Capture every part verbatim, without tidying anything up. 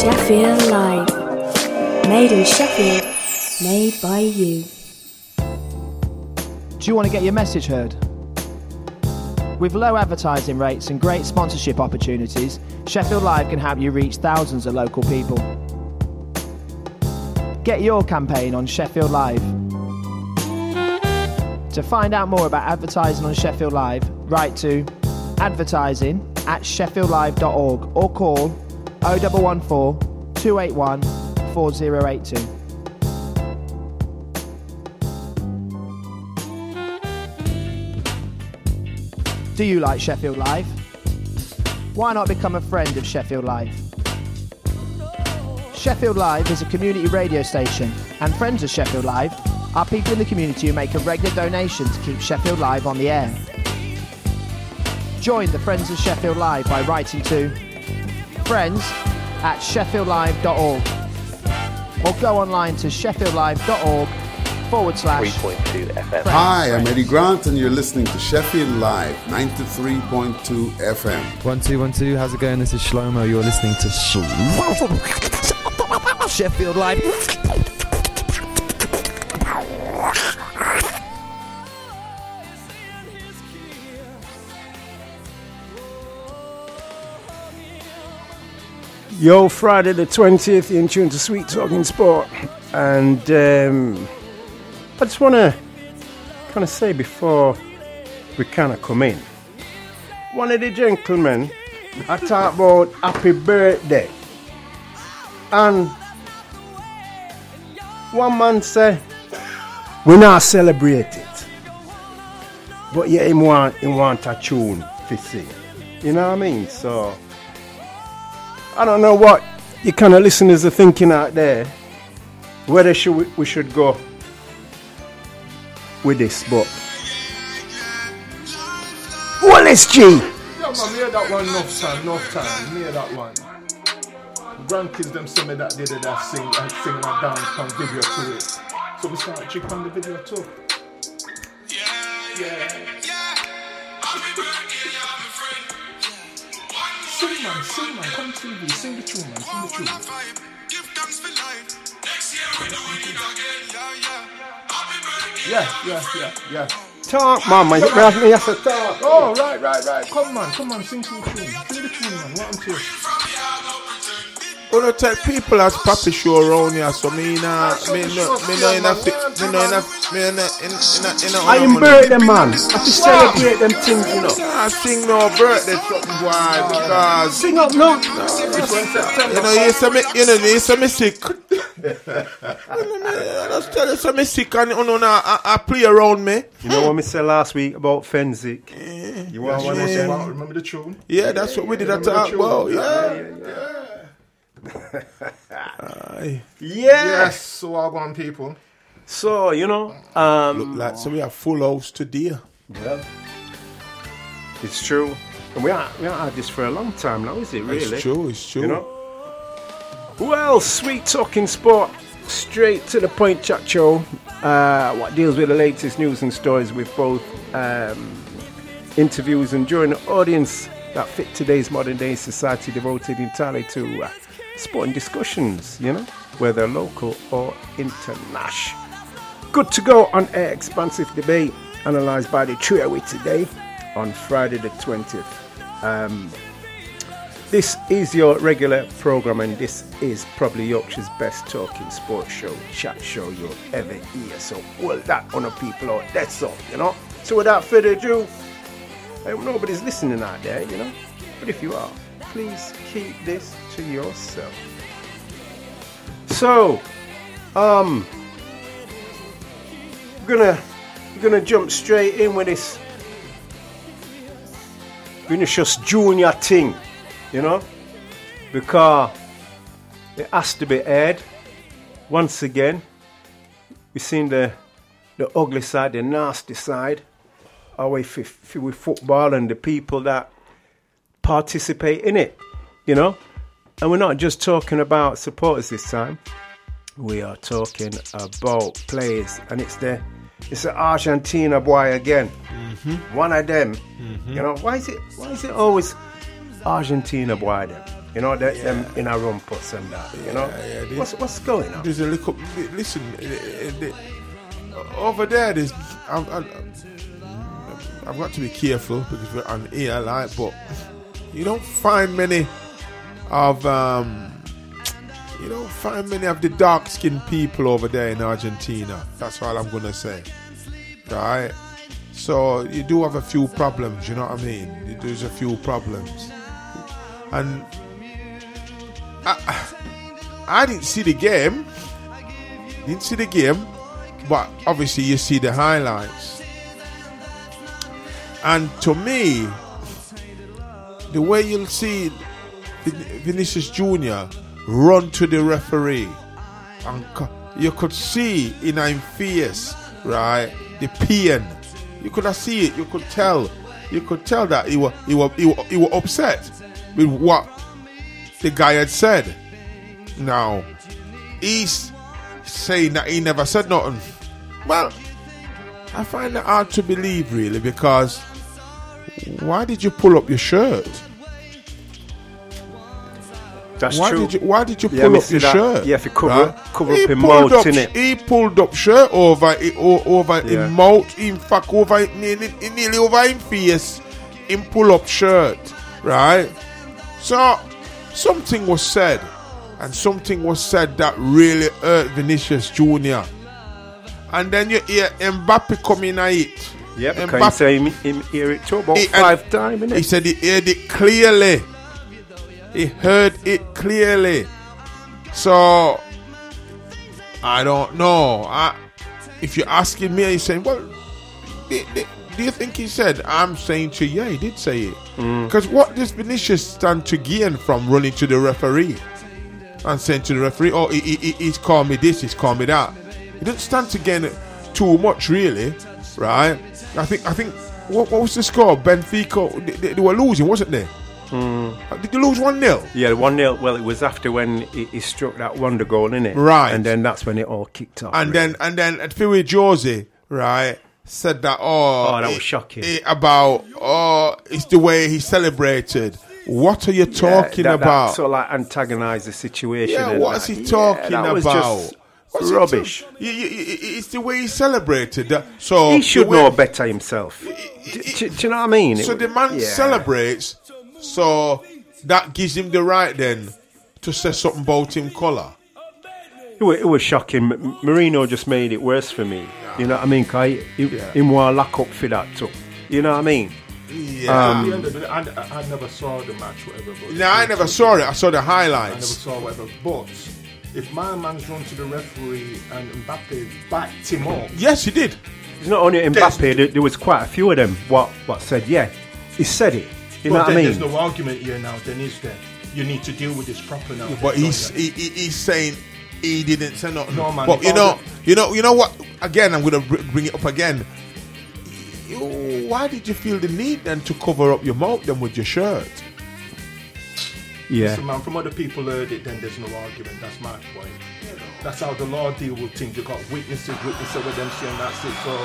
Sheffield Live. Made in Sheffield, made by you. Do you want to get your message heard? With low advertising rates and great sponsorship opportunities, Sheffield Live can help you reach thousands of local people. Get your campaign on Sheffield Live. To find out more about advertising on Sheffield Live, write to advertising at sheffield live dot org or call oh one one four, two eight one, four oh eight two. Do you like Sheffield Live? Why not become a friend of Sheffield Live? Sheffield Live is a community radio station, and friends of Sheffield Live are people in the community who make a regular donation to keep Sheffield Live on the air. Join the Friends of Sheffield Live by writing to friends at sheffield live dot org or go online to sheffield live dot org forward slash three point two F M. Hi, I'm Eddie Grant and you're listening to Sheffield Live, ninety-three point two F M. One, two, one, two. How's it going? This is Shlomo. You're listening to Sheffield Live. Yo, Friday the twentieth, in tune to Sweet Talking Sport. And um, I just want to kind of say before we kind of come in, one of the gentlemen, I talk about happy birthday. And one man said, we not celebrate it. But yeah, he want, he want a tune to sing. You know what I mean? So I don't know what you kind of listeners are thinking out there, whether should we, we should go with this, but well, it's G. Yeah, man, me hear that one enough time, enough time. Me hear that one. Grandkids them send me that they did that sing and sing and dance and video to it. So we start check on the video too. Yeah, yeah. Sing man, sing man, come T V, sing the tune man, sing the tune. Yeah, yeah, yeah, yeah. Talk, man, man. You have me have to talk. Oh, right, right, right. Come man, come on, sing some tune. Sing the tune man, what I'm to. I don't tell people as Papi show around here, so me nah, me no, me no enough, me no enough, me no enough, in, in, in, in, I am birthday man. I have to celebrate them things, you know. Nah, sing no birthday something, boy, because sing up, no. no you know, you say me, you know, you say me sick. I just tell you, say me sick, and you know, I, I play around me. You know what me said last week about Fenzik? Yeah. You want one yeah. more? Remember the tune? Yeah, that's what we did at talk about. Yeah, yeah, yeah. yeah. Yes, so I want people. So, you know, um, look like so we have full house today. Yeah, it's true. And we haven't we had this for a long time now, is it really? It's true, it's true. You know? Well, Sweet Talking Sport, straight to the point chat show. Uh, what deals with the latest news and stories with both um, interviews and during the audience that fit today's modern day society, devoted entirely to uh, sport and discussions, you know, whether local or international. Good to go on air expansive debate analysed by the trio with today on Friday the twentieth. Um, this is your regular programme, and this is probably Yorkshire's best talking sports show, chat show you'll ever hear. So all that on the people out, that's all, you know. So without further ado, I hope nobody's listening out there, you know. But if you are, please keep this to yourself. So, um, we're gonna we're gonna jump straight in with this Vinicius Junior thing, you know, because it has to be aired once again. We've seen the the ugly side, the nasty side, away with football and the people that participate in it, you know. And we're not just talking about supporters this time. We are talking about players, and it's the it's the Argentina boy again. Mm-hmm. One of them. Mm-hmm. You know, why is it why is it always Argentina boy them? You know, them, Yeah. them in a rumpus and that. You know, Yeah, yeah, this- what's what's going on? There's a little. Listen, eh, eh, eh, over there, there's. I'm, I'm, I've got to be careful because we're on air, like, but you don't find many of. Um, you don't find many of the dark-skinned people over there in Argentina. That's all I'm gonna say. Right. So you do have a few problems. You know what I mean? There's a few problems, and. I, I didn't see the game. Didn't see the game, but obviously you see the highlights. And to me, the way you'll see Vin- Vinicius Junior run to the referee, and co- you could see in his face, right, the pain. You could have see it. You could tell. You could tell that he was he was he was, he was upset with what the guy had said. Now, he's saying that he never said nothing. Well, I find that hard to believe, really, because why did you pull up your shirt? That's why true. Did you, why did you Yeah, pull me up see your that. shirt? Yeah, if you cover Right? cover He up your pulled mouth, up, innit? He pulled up shirt over it, o- over Yeah. his mouth, in fact, over nearly, nearly over his face. Him pull up shirt, right? So something was said, and something was said that really hurt Vinicius Junior And then you hear Mbappe coming at it. Yeah, because Mbappe- he say him, him hear it too about He- five times, innit? He said he heard it clearly. He heard it clearly. So I don't know. I, if you're asking me, he's saying, well, do, do- do you think he said? I'm saying to you, yeah, he did say it. Because what does Vinicius stand to gain from running to the referee and saying to the referee, oh, he, he, he- he's called me this, he's called me that? He didn't stand to gain too much, really, right? I think, I think, what, what was the score? Benfica, they, they, they were losing, wasn't they? Did they lose one nil? Yeah, one nil. Well, it was after when he, he struck that wonder goal, innit? Right. And then that's when it all kicked off. And really. then and then at Philly Jose, right, said that oh, Oh, that was it- shocking. it about oh, it's the way he celebrated. What are you talking Yeah, that, about? That sort of like antagonise the situation. yeah, and what's that. he Yeah, talking that was about? just What's he rubbish. talk- You- you- you- it's the way he celebrated. That, so He should the way- know better himself. Do, do- do you know what I mean? So It- the man yeah. celebrates. So that gives him the right then to say something about him colour. It was, it was shocking. M- Marino just made it worse for me. You know what I mean? Cause he, he, Yeah. he want to lock up for that too. You know what I mean? Yeah. At the end of the day, I, I, I never saw the match, whatever. But Now I never saw it. I saw the I never highlights. saw whatever. But if my man's run to the referee and Mbappe backed him up, Yes, he did. It's not only There's- Mbappe. There, there was quite a few of them. What what said? Yeah, he said it. You know but what I then mean? there's no argument here now. Then is there? You need to deal with this proper now. But Don't he's you? he, he, he's saying he didn't say nothing. No, man, but if you I know, was you know, you know what? Again, I'm gonna br- bring it up again. You- Why did you feel the need then to cover up your mouth then with your shirt? Yeah. Listen, man, from other people heard it, then there's no argument. That's my point. That's how the law deal with things. You got witnesses, witnesses with them saying that's it. So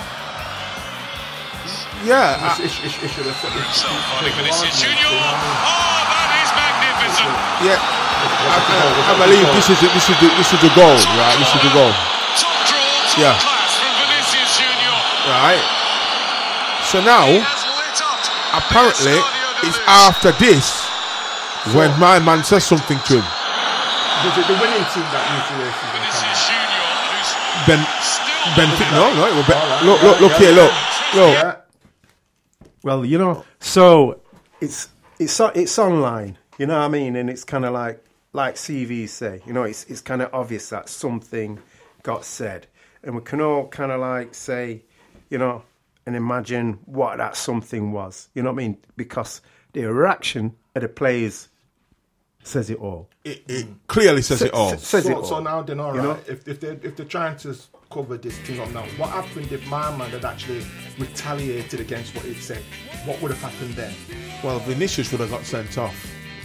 Yeah, it's, I, it's, it's, it should have said it. So, Oli Vinicius Arguments, Junior. you know what I mean? Oh, that is magnificent. yeah. I, I, I believe this is the, this is the, this is the goal, right? This is the goal, Top draw, top Yeah. class from Vinicius Junior. right? So now, He has lit up apparently, the it's Estadio after this when my man says something to him. The, the, the winning team that usually is in Vinicius Junior, who's Ben, still Ben, no, no, it was Ben, All right, look, yeah, look, look yeah, here, yeah. look, look. Yeah. Well, you know, so it's it's o- it's online. You know what I mean? And it's kind of like like C Vs say. You know, it's it's kind of obvious that something got said, and we can all kind of like say, you know, and imagine what that something was. You know what I mean? Because the reaction of the players says it all. It, it clearly says it all. S- says it So, all. so now then, all You right. know? If if they if they're trying to cover this thing up now, what happened if my man had actually retaliated against what he said? What would have happened then? Well, Vinicius would have got sent off.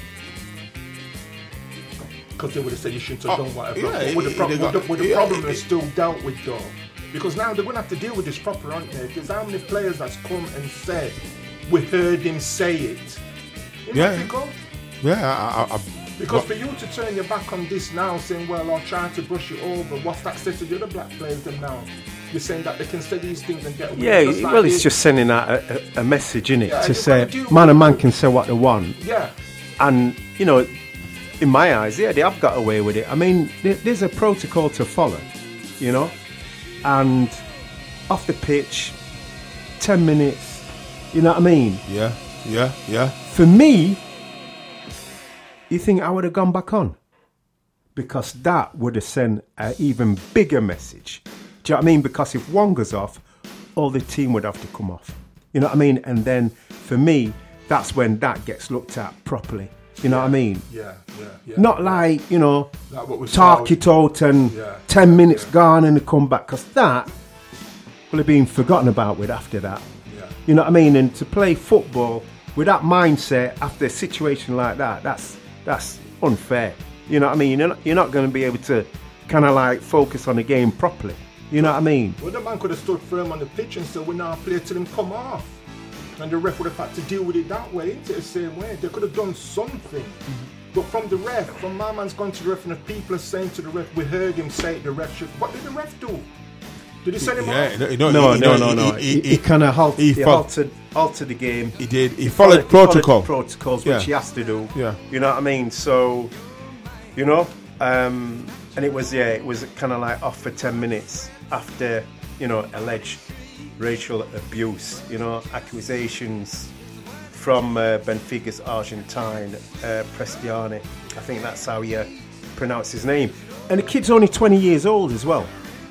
Because they would have said you shouldn't have Oh, done whatever. yeah, But would the, it- pro- they would the, got- would the yeah, problem it- is still dealt with though? Because now they're going to have to deal with this proper, aren't they? Because how many players that's come and said we heard him say it? In Yeah. Mexico? Yeah, I, I, I, Because for you to turn your back on this now, saying, well, I'll try to brush it over, what's that say to the other black players them now? You're saying that they can say these things and get away. Yeah, Just like well, this. it's just sending out a, a, a message, innit? Yeah, to you've say, got to deal man with and it. man can say what they want. Yeah. And, you know, in my eyes, yeah, they have got away with it. I mean, there, there's a protocol to follow, you know? And off the pitch, ten minutes, you know what I mean? yeah, yeah, yeah. For me, you think I would have gone back on? Because that would have sent an even bigger message. Do you know what I mean? Because if one goes off, all the team would have to come off. You know what I mean? And then for me, that's when that gets looked at properly. You know what I mean? Yeah, yeah, yeah. Not like, you know, Like what we talk saw. it out and Yeah. ten minutes gone and they come back. Because that will have been forgotten about with after that. Yeah. You know what I mean? And to play football with that mindset after a situation like that, that's that's unfair. You know what I mean? You're not, you're not going to be able to kind of like focus on the game properly. You know what I mean? Well, the man could have stood firm on the pitch and said, we're now play till him come off. And the ref would have had to deal with it that way, into the same way. They could have done something. But from the ref, from my man's gone to the ref and the people are saying to the ref, we heard him say it, the ref should. What did the ref do? Did he send him Yeah, off? no, no, No, he- no, he- no, he- no. he- He, he- kind of halt, he he fo- altered, altered the game. He did. He, He followed, he followed protocol. the protocols, Yeah. which he has to do. Yeah. You know what I mean? So, you know, um, and it was, yeah, it was kind of like off for ten minutes after, you know, alleged racial abuse, you know, accusations from uh, Benfica's Argentine, uh, Prestiani. I think that's how you pronounce his name. And the kid's only twenty years old as well.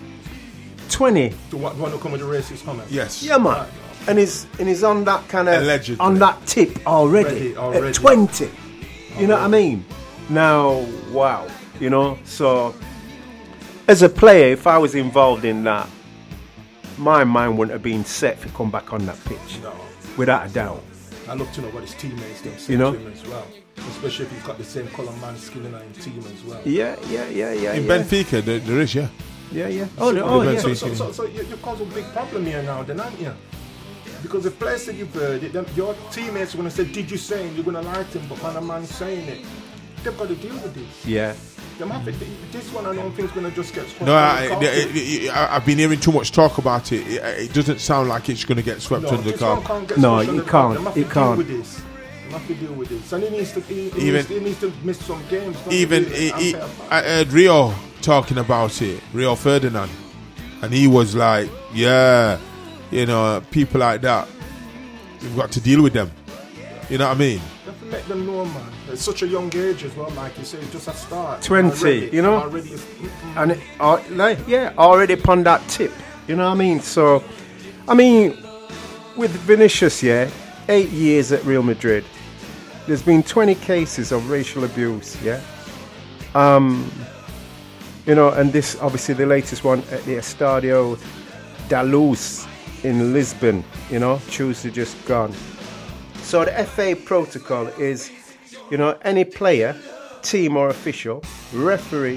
twenty. To what, want to come with a racist comment? Yes. Yeah, man. And he's and he's on that kind of Allegedly. on that tip already, Already, already. at twenty. You know what I mean? Now, wow. You know, so as a player, if I was involved in that, my mind wouldn't have been set to come back on that pitch, No. without a doubt. I love to know what his teammates them say You know? to him as well. Especially if he's got the same colour man skin in his team as well. Yeah, yeah, yeah, yeah. In yeah. Benfica, there, there is, yeah. Yeah, yeah. Oh, no, oh yeah. So, so, so, so you, you cause a big problem here now, then, aren't you? Because the players that you've heard, it, them, your teammates are going to say, did you say it? You're going to lie to him, but man, a man saying it. They've got to deal with this. Yeah. Them have to, this one, I don't think is going to just get swept No, under I, the I, carpet. I, I've been hearing too much talk about it. It, it doesn't sound like it's going to get swept No, under the this one carpet. can't get No, swept it under the can't. carpet. Them have It to can't. deal with this. Them have to deal with this. And he needs to, he, he, Even- needs, he needs to miss some games. don't Even he? he, he, Unfair. I heard Rio talking about it, Rio Ferdinand, and he was like, "Yeah, you know, people like that, we've got to deal with them." You know what I mean? You have to make them know, man. At such a young age as well, like you say, just a start. twenty, Already- you know? Already, it's- mm-mm. And it, uh, like, yeah, already upon that tip. You know what I mean? So, I mean, with Vinicius, yeah, eight years at Real Madrid, there's been twenty cases of racial abuse, yeah. Um, you know, and this obviously the latest one at the Estadio da Luz in Lisbon. You know, Tuesday just gone. So the F A protocol is, you know, any player, team or official, referee,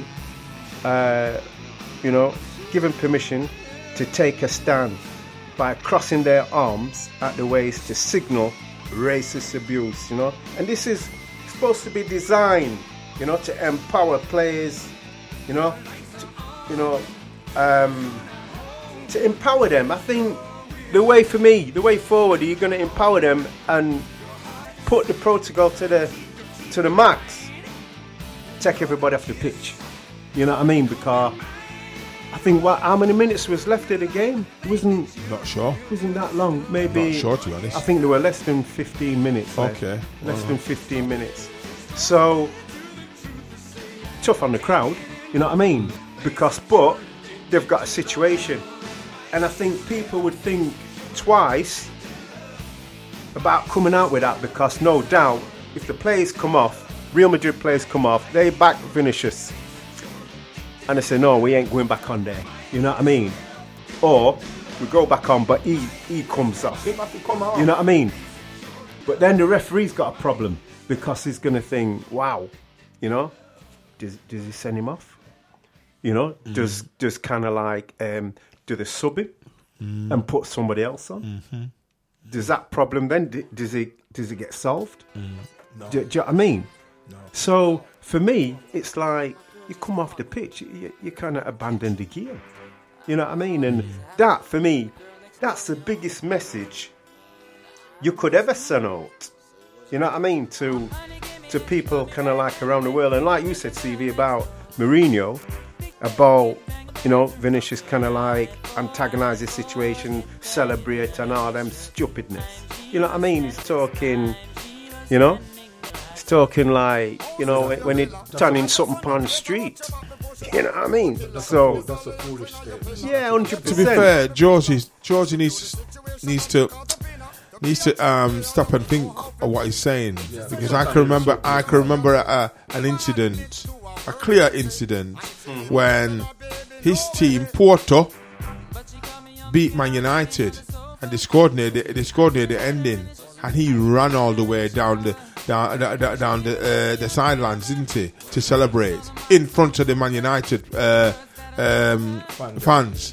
uh, you know, given permission to take a stand by crossing their arms at the waist to signal racist abuse, you know. And this is supposed to be designed, you know, to empower players, you know, to, you know, um, to empower them. I think the way for me, the way forward, you're going to empower them and put the protocol to the to the max. Take everybody off the pitch. You know what I mean? Because I think what how many minutes was left of the game? It wasn't Not sure. wasn't that long. Maybe Not sure, to be honest. I think there were less than fifteen minutes. left. Okay, Less alright. than fifteen minutes. So tough on the crowd, you know what I mean? Because but they've got a situation. And I think people would think twice about coming out with that, because no doubt if the players come off, Real Madrid players come off, they back Vinicius. And they say, no, we ain't going back on there. You know what I mean? Or we go back on, but he, he comes off. He have to come out. You know what I mean? But then the referee's got a problem, because he's going to think, wow, you know, does, does he send him off? You know, Mm. does does kind of like, um, do they sub him Mm. and put somebody else on? Mm-hmm. Does that problem then, d- does it, does it get solved? Mm. Do, do you know what I mean? So for me, it's like you come off the pitch, you, you kind of abandon the gear. You know what I mean? And mm. that, for me, that's the biggest message you could ever send out. You know what I mean? To to people kind of like around the world. And like you said, C V, about Mourinho, about, you know, Vinicius kind of like antagonise the situation, celebrate and all them stupidness. You know what I mean? He's talking, you know, he's talking like, you know, when, when he's turning something on the street. You know what I mean? That's so a, that's a foolish statement. Yeah, one hundred percent. To be fair, Georgie, Georgie needs needs to needs to um, stop and think of what he's saying, yeah, because I can remember I can remember a, an incident, a clear incident, mm-hmm. when his team Porto beat Man United and they scored near the, they scored near the ending, and he ran all the way down the down down, down the uh, the sidelines, didn't he, to celebrate in front of the Man United uh, um, fans.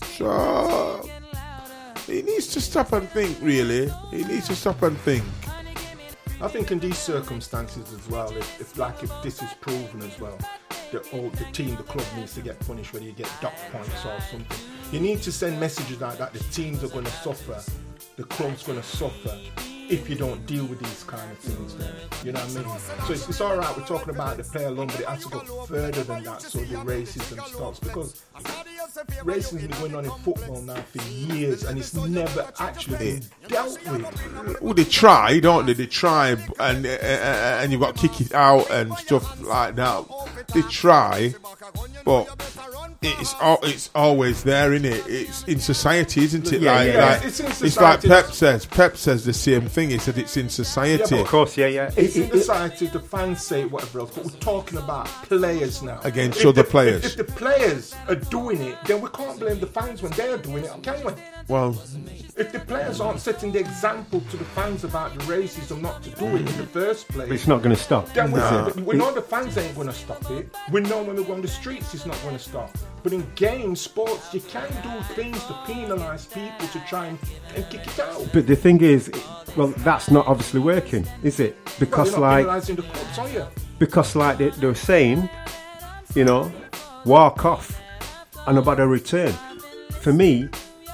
So he needs to stop and think. Really, he needs to stop and think. I think in these circumstances as well, if, if like if this is proven as well, the oh, the team, the club needs to get punished, whether you get dock points or something. You need to send messages like that. The teams are going to suffer, the club's going to suffer if you don't deal with these kind of things. Then, you know what I mean? So it's, it's all right. We're talking about the player alone, but it has to go further than that. So the racism stops, because racism has been going on in football now for years, and it's never actually been dealt with. Well, they try, don't they? They try, and uh, and you've got to kick it out and stuff like that. They try, but it's all, it's always there, isn't it? It's in society, isn't it? Yeah, like, yeah. like It's in it's like society. Pep says. Pep says the same thing. He said it's in society. Of course, yeah, yeah. It's It- in it- society, the fans say whatever else, but we're talking about players now. Against If other the- players. If, if the players are doing it, then we can't blame the fans when they're doing it, can we? Well, If the players aren't setting the example to the fans about the racism not to do it in the first But place, it's not going to stop. then we, No. we know the fans ain't going to stop it. We know when we go on the streets it's not going to stop. But in games, sports, you can do things to penalise people to try and, and kick it out. But the thing is, it- well, that's not obviously working, is it? Well, Because you're not like, penalising the clubs, are you? because like they, they were saying, you know, walk off and about a return. For me,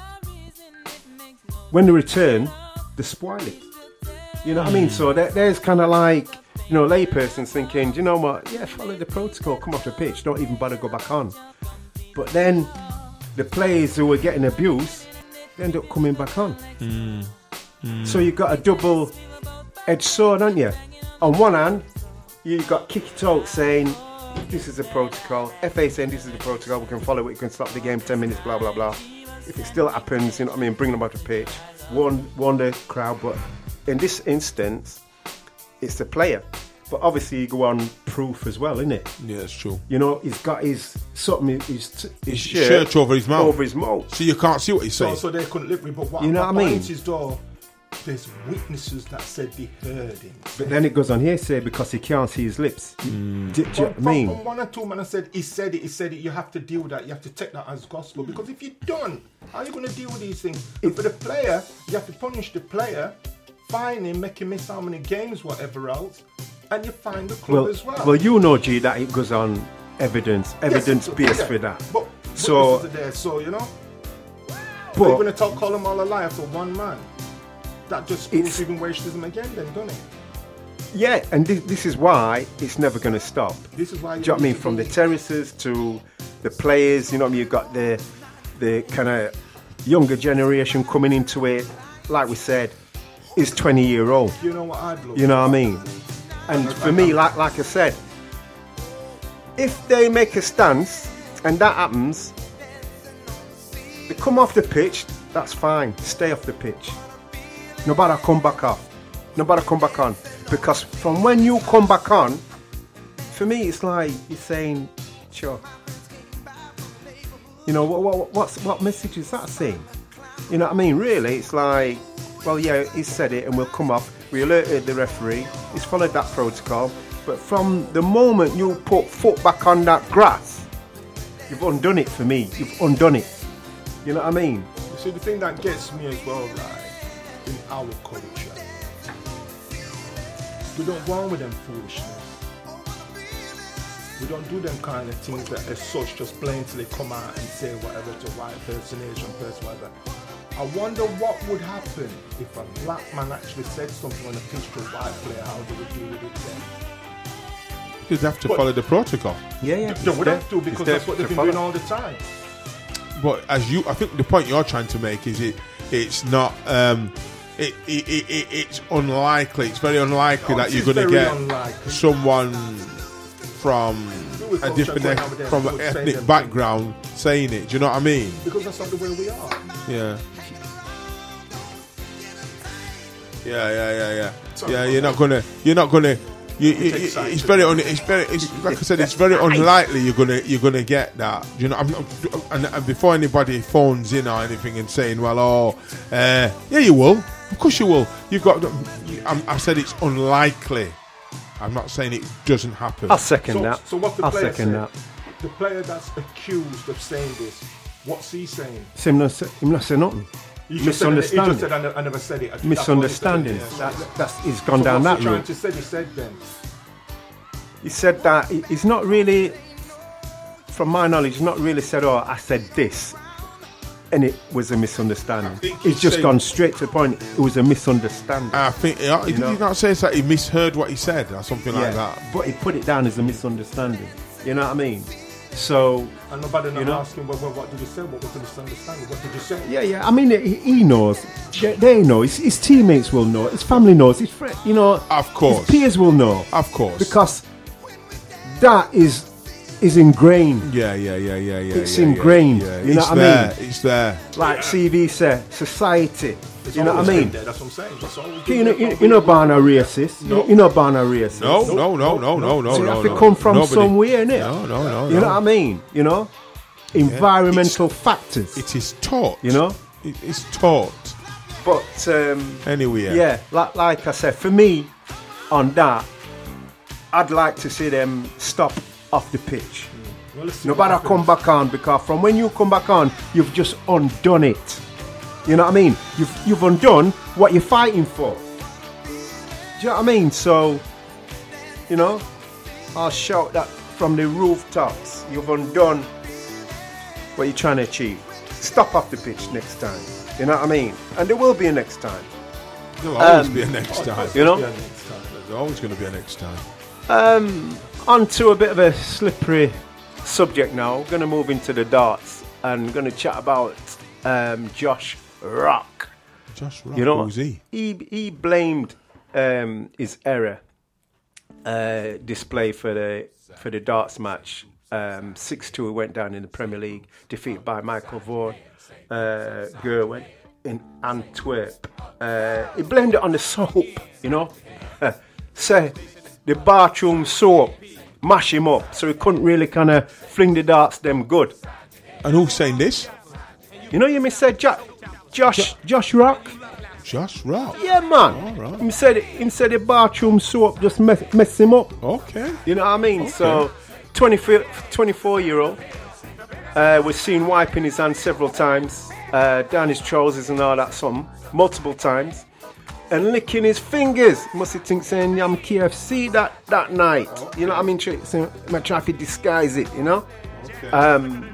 when they return, they spoil it. You know what I mean? So there, there's kind of like, you know, laypersons thinking, do you know what? Yeah, follow the protocol, come off the pitch, don't even bother go back on. But then the players who were getting abused, they end up coming back on. mm, mm. So you've got a double-edged sword, haven't you? On one hand, you've got Kick It Out saying, this is the protocol. F A saying, this is the protocol, we can follow it, we can stop the game ten minutes, blah, blah, blah. If it still happens, you know what I mean, bring them out to pitch, warn, warn the crowd. But in this instance, it's the player. But obviously you go on proof as well, isn't it? Yeah, it's true. You know, he's got his something, his, his shirt, Shirt over his mouth. over his mouth. So you can't see what he's So, saying. so they couldn't live with. But what You know my what I mean? point is, though, there's witnesses that said they heard him. But then it goes on here, say, because he can't see his lips. Mm. Do, do you know what I From- mean? from one or two men said he said it, he said it. You have to deal with that. You have to take that as gospel, because if you don't, how are you going to deal with these things? And for the player, you have to punish the player, fine him, make him miss how many games, whatever else, and you fine the club Well, as well. well, you know, G, that it goes on evidence, evidence Yes, based yeah. for that. But So- witnesses are there, so you know, But are you going to talk, call them all a liar for one man? That just It's- proves even racism again, then, doesn't it? yeah, and this, this is why it's never going to stop. This is why. Do you know what I mean? From the terraces to the players, you know what I mean? You've got the the kind of younger generation coming into it. Like we said, is twenty year old. You know what I'd love? You know what I mean? And for me, like like I said, if they make a stance and that happens, they come off the pitch, that's fine. Stay off the pitch. Nobody come back off. Nobody come back on. Because from when you come back on, for me, it's like you're saying, sure. You know, what, what, what's, what message is that saying? You know what I mean? Really, it's like, well, yeah, he said it and we'll come off. We alerted the referee. He's followed that protocol. But from the moment you put foot back on that grass, you've undone it for me. You've undone it. You know what I mean? You see, the thing that gets me as well, like, in our culture, we don't go on with them foolishness. We don't do them kind of things that as such just blatantly come out and say whatever to white person, Asian person, whatever. I wonder what would happen if a black man actually said something on a pitch to a white player, how they would deal with it then. You'd have to But- follow the protocol. Yeah, yeah. They would have to, because It's that's there what they've to been doing follow. all the time. But as you, I think the point you're trying to make is it, it's not, um, it, it, it, it it's unlikely. It's very unlikely Oh, that it you're is going to very get unlikely. someone from with a culture different going eth- over there from who an would say ethnic them background saying it. Do you know what I mean? Because that's not the way we are. Yeah. Yeah, yeah, yeah, yeah. Sorry Yeah, about you're that. not gonna. You're not gonna. You, you, take you- sides it's to very, it. un, it's very, it's like I said, it's very unlikely you're gonna, you're gonna get that. You know, I'm not, and, and before anybody phones in or anything and saying, well, oh, uh, yeah, you will. Of course you will. You've got. You, I'm, I said it's unlikely. I'm not saying it doesn't happen. I'll second So, that. so what the I'll player second said, that. the player that's accused of saying this, what's he saying? So him not say, him not say nothing. He just said, he just Misunderstanding. said, I ne- I never said it. That's what he Misunderstanding. said, yeah. That, that's he's gone So down what's that he trying route. to say? He said then. He said that he- he's not really, from my knowledge, he's not really said, "Oh, I said this," and it was a I misunderstanding. think He's he's just saying- gone straight to the point. It was a misunderstanding. I think. Yeah, did know? he not say that he misheard what he said or something like that? but he put it down as a misunderstanding. You know what I mean? So And nobody not You know? asking, well, well, what did you say? What was the misunderstanding? What did you say? yeah, yeah. I mean, he, he knows. They, they know. His, his teammates will know. His family knows. His friend, you know. Of course. His peers will know. Of course. Because that is is ingrained. Yeah, yeah, yeah, yeah, yeah. It's yeah, ingrained, Yeah, yeah. you know it's what I there, mean? It's there. Like C V said, society. It's You know what I always been mean? there, that's what I'm saying. It's always You been know, there you, from you know, the- born a racist. You, you know, born a racist. No, no, no, no, no, no. So you no, have to no. come from Nobody- somewhere, innit? No, no, no. You no. know what I mean? You know, environmental factors. It is taught. You know? It, it's taught. But um, Anyway. yeah, like, like I said, for me, on that, I'd like to see them stop off the pitch. Well, let's see Nobody what come happens. back on, because from when you come back on, you've just undone it. You know what I mean? You've you've undone what you're fighting for. Do you know what I mean? So, you know, I'll shout that from the rooftops. You've undone what you're trying to achieve. Stop off the pitch next time. You know what I mean? And there will be a next time. There'll always Um, be a next time. You know? Yeah, next time. There's always going to be a next time. Um, on to a bit of a slippery subject now. We're going to move into the darts and going to chat about um, Josh Rock. Josh Rock, You know, who's he? he he blamed um, his error uh, display for the for the darts match. Um, six two went down in the Premier League, defeated by Michael Vaughan, uh, Gerwin in Antwerp. Uh, he blamed it on the soap, you know. Say the bathroom soap mash him up, so he couldn't really kind of fling the darts them good. And who's saying this? You know, you me said jo- Josh Josh Rock. Josh Rock. Yeah, man. All right. Him said him said the bathroom soap just mess, mess him up. Okay. You know what I mean? So, twenty-four year old uh, was seen wiping his hands several times, uh, down his trousers and all that, something, multiple times, and licking his fingers. Must he think saying I'm K F C that, that night? You know what I mean? Try, so, I'm trying to disguise it, you know? Um,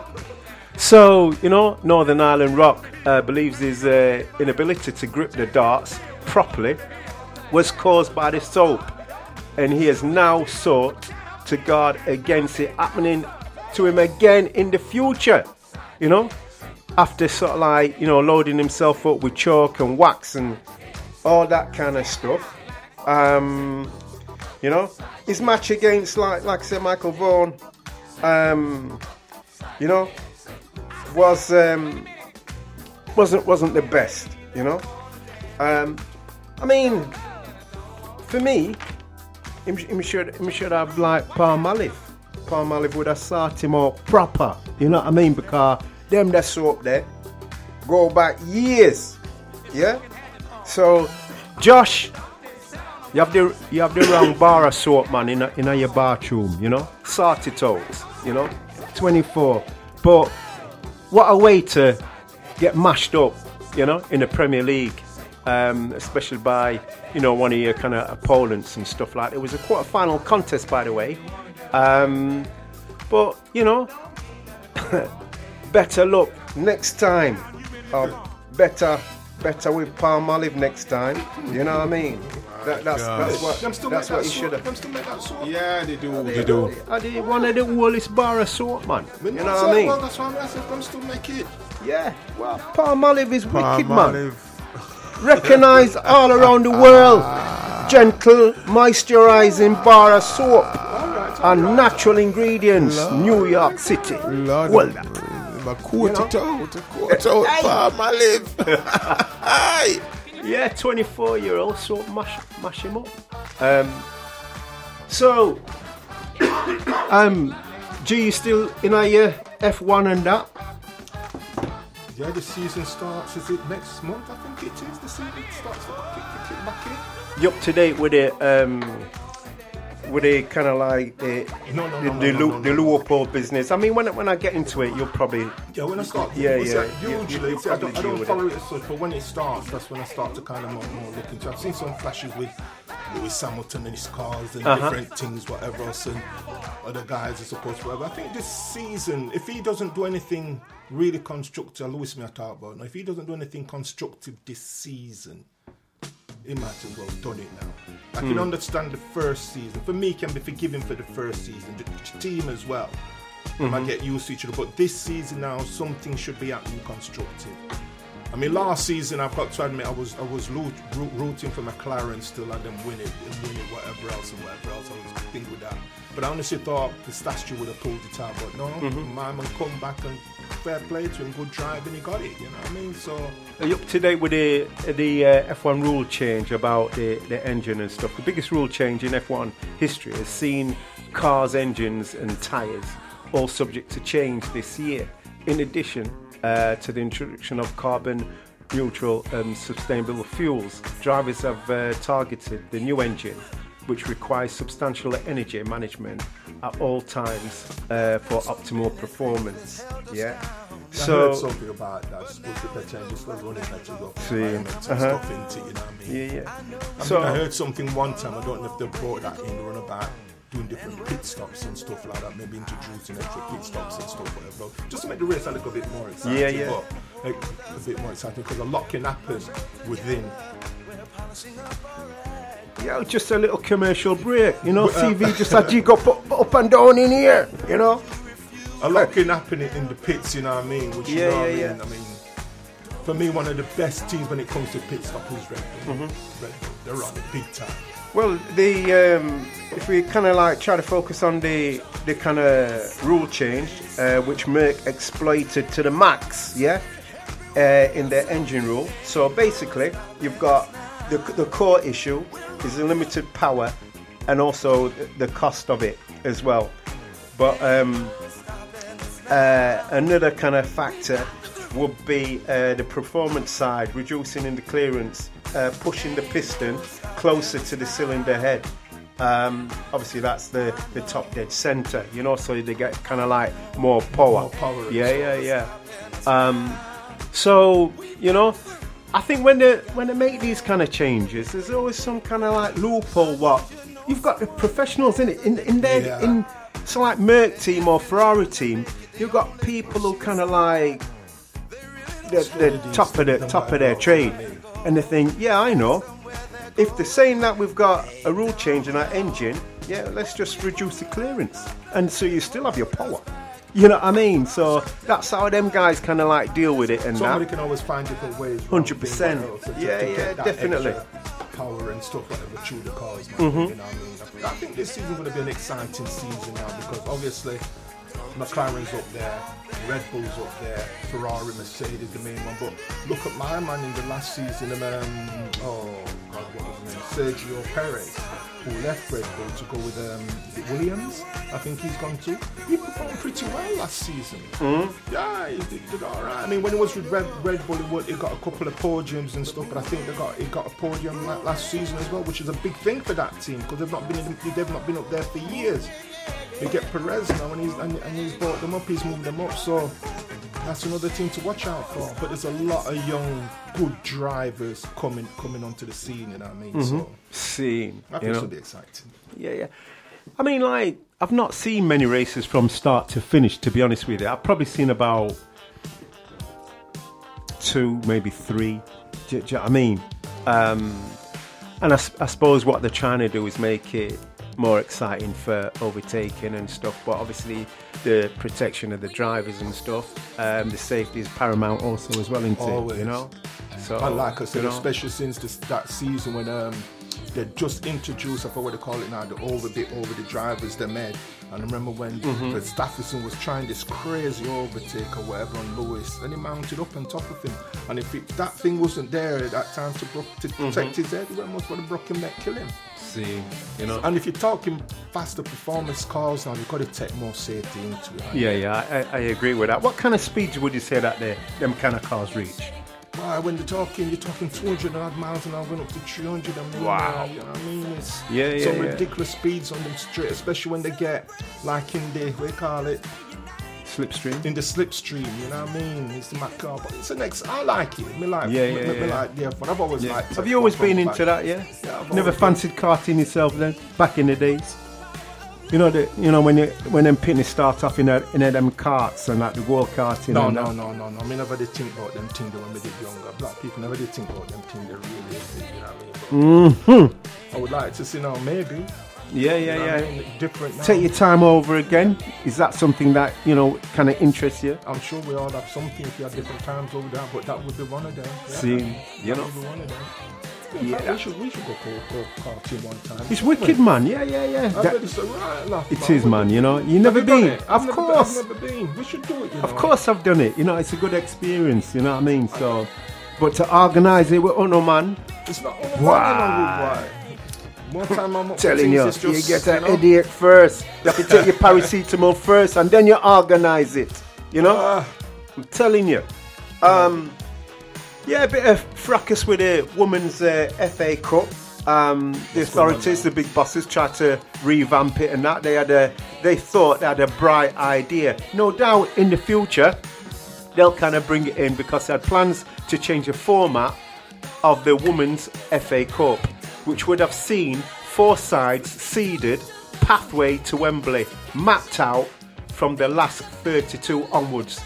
so, you know, Northern Ireland Rock uh, believes his uh, inability to grip the darts properly was caused by the soap, and he has now sought to guard against it happening to him again in the future. You know, after sort of like, you know, loading himself up with chalk and wax and all that kind of stuff. Um, you know, his match against, like, like I said, Michael Vaughan, um, you know, was um, wasn't wasn't the best. You know, um, I mean, for me, him, him should him should have like Palmolive. Palmolive would have sought him out proper. You know what I mean? Because them that soap there go back years. Yeah. So, Josh, you have the you have the wrong bar of soap, man, in a, in a your bathroom. You know, sort it out. You know, twenty-four. But what a way to get mashed up. You know, in the Premier League. Um, especially by, you know, one of your kind of opponents and stuff like that. It was a quarter-final contest, by the way. Um, but, you know, better luck next time. Or better better with Palmolive next time. You know what I mean? That, that's, that's what, Them still that's make what that you should soap. have. Them still make that soap. Yeah, they do. They They do. I did one of the oldest bar of soap, man. Me You not know say, what I mean? Well, that's why I'm asking if them still make it. Yeah, well, Palmolive is wicked, man. Palmolive. Recognised all around the world. Gentle, moisturising bar of soap and natural ingredients. New York City. Lord, Well done. my quote it out, quote out, Palmolive. Aye. Yeah, twenty-four year old soap, mash, mash him up. Um, so, um, G, you still in our year F one and that? Yeah, the season starts, is it next month? I think it is. The season starts to kick, kick, kick back in. You up to date with it? Um, with it kind of like the No, no, the, no, the, no, Lu- no, no, the no. Leopold business? I mean, when when I get into it, you'll probably Yeah, when I start, Yeah, what's yeah, that? you- you- Usually, you see, I probably don't, I deal don't with follow it. it as such, but when it starts, that's when I start to kind of more, more look into it. I've seen some flashes with Lewis Hamilton and his cars and Uh-huh. different things, whatever else, and other guys are supposed to. Whatever. I think this season, if he doesn't do anything really constructive, Lewis may talk about now. If he doesn't do anything constructive this season, he might as well done it now. I can understand the first season. For me, can be forgiven for the first season. The team as well. They might get used to each other. But this season now, something should be happening constructive. I mean, last season, I've got to admit, I was I was root, root, rooting for McLaren still and them win it, and win it, whatever else and whatever else. I was thinking with that. But I honestly thought the statue would have pulled it out. But no, my man come back and fair play to him, good drive, and he got it. You know what I mean? So. Are you up to date with the the uh, F one rule change about the, the engine and stuff? The biggest rule change in F one history has seen cars, engines and tyres all subject to change this year. In addition uh, to the introduction of carbon neutral and sustainable fuels, drivers have uh, targeted the new engine, which requires substantial energy management at all times uh, for optimal performance. Yeah. I So heard something about that. Just put the better and just start running better go for See, environment and uh-huh. stuff into it, you know what I mean? yeah, yeah. I So mean, I heard something one time, I don't know if they brought that in, run about doing different pit stops and stuff like that, maybe introducing extra pit stops and stuff, whatever, just to make the race a little bit more exciting. Yeah, yeah. But, like, a bit more exciting because a lot can happen within. yeah, just a little commercial break. You know, C V just had you go up, up and down in here. You know. A lot can happen in the pits, you know what I mean? Which, you Yeah, know what yeah, I mean? yeah. I mean, for me, one of the best teams when it comes to pit stop is Red Bull. Mm-hmm. Red Bull, they're on it big time. Well, the um, if we kind of like try to focus on the the kind of rule change, uh, which Merck exploited to the max, yeah, uh, in their engine rule. So basically, you've got the the core issue is the limited power, and also the, the cost of it as well. But um, uh, another kind of factor would be uh, the performance side, reducing in the clearance, uh, pushing the piston closer to the cylinder head. Um, obviously, that's the, the top dead center, you know, so they get kind of like more power. More power and Yeah, yeah, yeah. Um, so, you know, I think when they when they make these kind of changes, there's always some kind of like loophole. What you've got the professionals in it in in their Yeah. in so like Merck team or Ferrari team, you've got people who kind of like the, the top of the top of their trade, and they think, yeah, I know. If they're saying that we've got a rule change in our engine, yeah, let's just reduce the clearance, and so you still have your power. You know what I mean? So that's how them guys kind of like deal with it and Somebody that. can always find different ways. one hundred percent. Yeah, yeah, definitely. Power and stuff, whatever, through the cars, man. Mm-hmm. You know what I mean? I think this season's going to be an exciting season now because obviously McLaren's up there, Red Bull's up there, Ferrari, Mercedes, the main one. But look at my man in the last season, um, oh God, what was his name? Sergio Perez, who left Red Bull to go with um, is it Williams. I think he's gone to. He performed pretty well last season. Mm-hmm. Yeah, he did, did all right. I mean, when he was with Red, Red Bull, he, would, he got a couple of podiums and stuff. But I think they got he got a podium like last season as well, which is a big thing for that team because they've not been in, they've not been up there for years. They get Perez now, and he's and, and he's brought them up. He's moved them up, so that's another team to watch out for. But there's a lot of young, good drivers coming coming onto the scene. You know what I mean? Mm-hmm. So Scene, I think you know? it'll be exciting. Yeah, yeah. I mean, like, I've not seen many races from start to finish, to be honest with you. I've probably seen about two, maybe three. Do, do you know what I mean? Um, and I, s- I suppose what they're trying to do is make it more exciting for overtaking and stuff. But obviously, the protection of the drivers and stuff, um, the safety is paramount also as well, isn't it? Always. You know? So, And like I said, you know, especially since this, that season when um, they just introduced, I forgot what they call it now, the over bit over the drivers they made. And I remember when Mm-hmm. Verstappen was trying this crazy overtake or whatever on Lewis, and he mounted up on top of him. And if it, that thing wasn't there at that time to, bro- to Mm-hmm. protect his head, he almost would have broken him neck, kill him. see, you know. And if you're talking faster performance cars now, you've got to take more safety into it. Yeah, yeah, I, I agree with that. What kind of speeds would you say that they, them kind of cars reach? Why, when they're talking, you're talking two hundred odd miles an hour, going up to three hundred. I mean, Wow. uh, you know what I mean? It's Yeah, yeah, some yeah. ridiculous speeds on them straight, especially when they get like in the, what do you call it, Slipstream? in the slipstream. You know what I mean? It's the Macar, but it's the next. I like it. Me like, Yeah, me, yeah, me yeah. like the F one. I've always Yeah. liked it. Have you always From been the into back. that, yeah? Yeah, I've Never always fancied karting yourself then, back in the days? You know, the, you know when you, when them pitney start off in a, in a them carts and like the world karting No, and no, that. no, no, no. I mean, never did think about them things when we did younger. Black people never did think about them things they really did, you know what I mean? But Mm-hmm. I would like to see now, maybe. Yeah, yeah, you know what yeah. I mean? Different now. Take your time over again. Is that something that, you know, kind of interests you? I'm sure we all have something if you have different times over there, but that would be one of them. Yeah. See, you That know. would be one of them. Yeah. Yeah, we should we should go go, go karting one time. It's wicked, man. Yeah, yeah, yeah. I That- bet it's a right laugh, it is, man. You know, you Have never you done been. it? Of I've never- course. I've never been. We should do it. You Of know. course I've done it. You know, it's a good experience. You know what I mean? So, but to organise it with Uno, man, It's not only Why? one, More time I'm up for telling things, you, it's you just, get an you know, headache first. You have to take your paracetamol first, and then you organise it. You know, ah, I'm telling you. Um, yeah, a bit of fracas with the women's uh, F A Cup. Um, the authorities, the big bosses, tried to revamp it, and that they had a, they thought they had a bright idea. No doubt, in the future, they'll kind of bring it in because they had plans to change the format of the women's F A Cup, which would have seen four sides seeded, pathway to Wembley, mapped out from the last thirty-two onwards.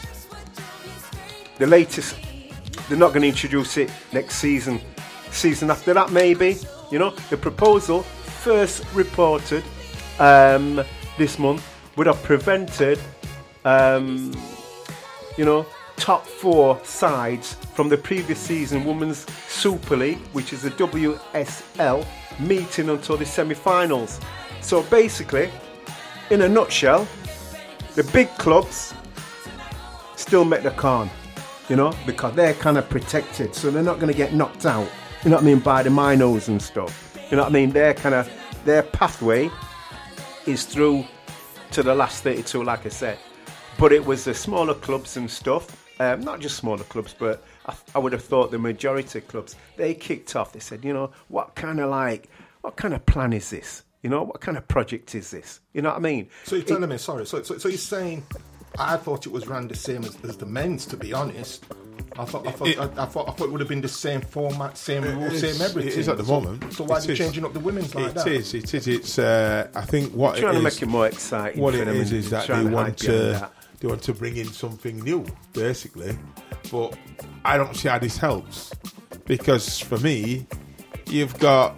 The latest, they're not going to introduce it next season. Season after that, maybe. You know, the proposal, first reported um, this month, would have prevented, um, you know, top four sides from the previous season Women's Super League, which is the W S L, meeting until the semi-finals. So basically, in a nutshell, the big clubs still make the con, you know, because they're kind of protected, so they're not going to get knocked out, you know what I mean, by the minors and stuff. You know what I mean? Their kind of, their pathway is through to the last thirty-two, like I said. But it was the smaller clubs and stuff, um, not just smaller clubs, but I, I would have thought the majority of clubs, they kicked off. They said, you know, what kind of like, what kind of plan is this? You know, what kind of project is this? You know what I mean? so you're telling me, sorry, so, so so you're saying, I thought it was ran the same as, as the men's, to be honest. I thought I thought, It- I, I thought I thought it would have been the same format, same rules, It's- same everything. It is at the So- moment. So why are It you is. changing up the women's like It that? is, it is. It's. Uh, I think what Trying it to is, make it more exciting. what for it them is and is that they trying to want hype behind to that. they want to bring in something new, basically. But I don't see how this helps, because for me, you've got,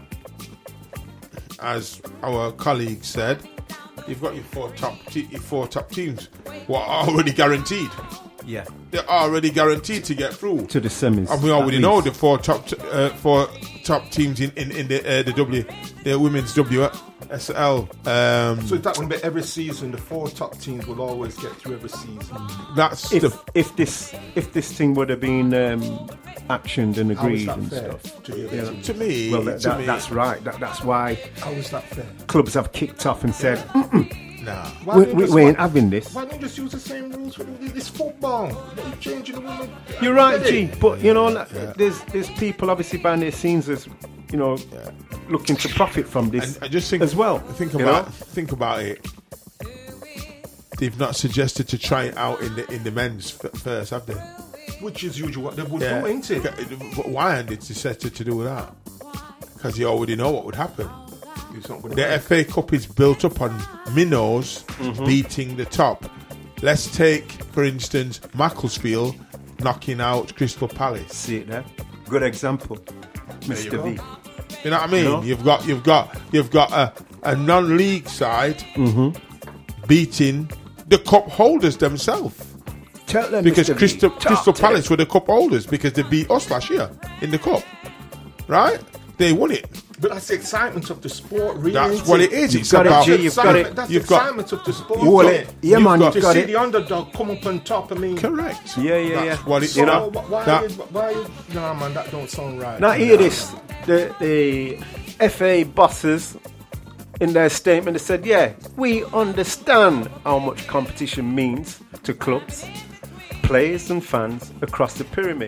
as our colleague said, you've got your four top te- your four top teams, what are already guaranteed. Yeah. They're already guaranteed to get through. To the semis. And we already at know least. the four top t- uh, four top teams in, in, in the uh, the W the women's W S L. Um, So that would be every season. The four top teams will always get through every season. that's If, the if this if this thing would have been um, actioned and How is agreed that and fair stuff. to the you other know. teams? to me. Well, that, to that, me, that's right. That, that's why How is that fair? clubs have kicked off and said, nah. Why we, don't you we, just- we ain't why- having this. Why don't you just use the same rules for the, this football? What are you changing the women? You're right, G. But you know, like, there's there's people obviously behind their scenes as you know, looking to profit from this And I just think as well. Think you about know? think about it. They've not suggested to try it out in the in the men's f- first, have they? Which is usually what they would Yeah. do, ain't it? But why did they set it to do that? Because you already know what would happen. It's not gonna The work. F A Cup is built up on minnows Mm-hmm. beating the top. Let's take, for instance, Macclesfield knocking out Crystal Palace. See it there? Good example. Mister V. You know what I mean? No. You've got you've got you've got a, a non-league side Mm-hmm. beating the cup holders themselves. Tell them, Because Mister V. Crystal, Talk Crystal to Palace them. were the cup holders because they beat us last year in the cup. Right? They won it. But that's the excitement of the sport, really. That's isn't what it? it is. You've It's got it, about G, you've got it. That's You've the got- excitement of the sport. You want isn't it. Yeah, man, got- you've To got see it. the underdog come up on top. I mean, correct. Yeah, yeah, That's yeah. what it's so You know, why, that- is, why is, nah, man, that don't sound right. Now hear this. The, the F A bosses, in their statement, they said, yeah, we understand how much competition means to clubs, players and fans across the pyramid.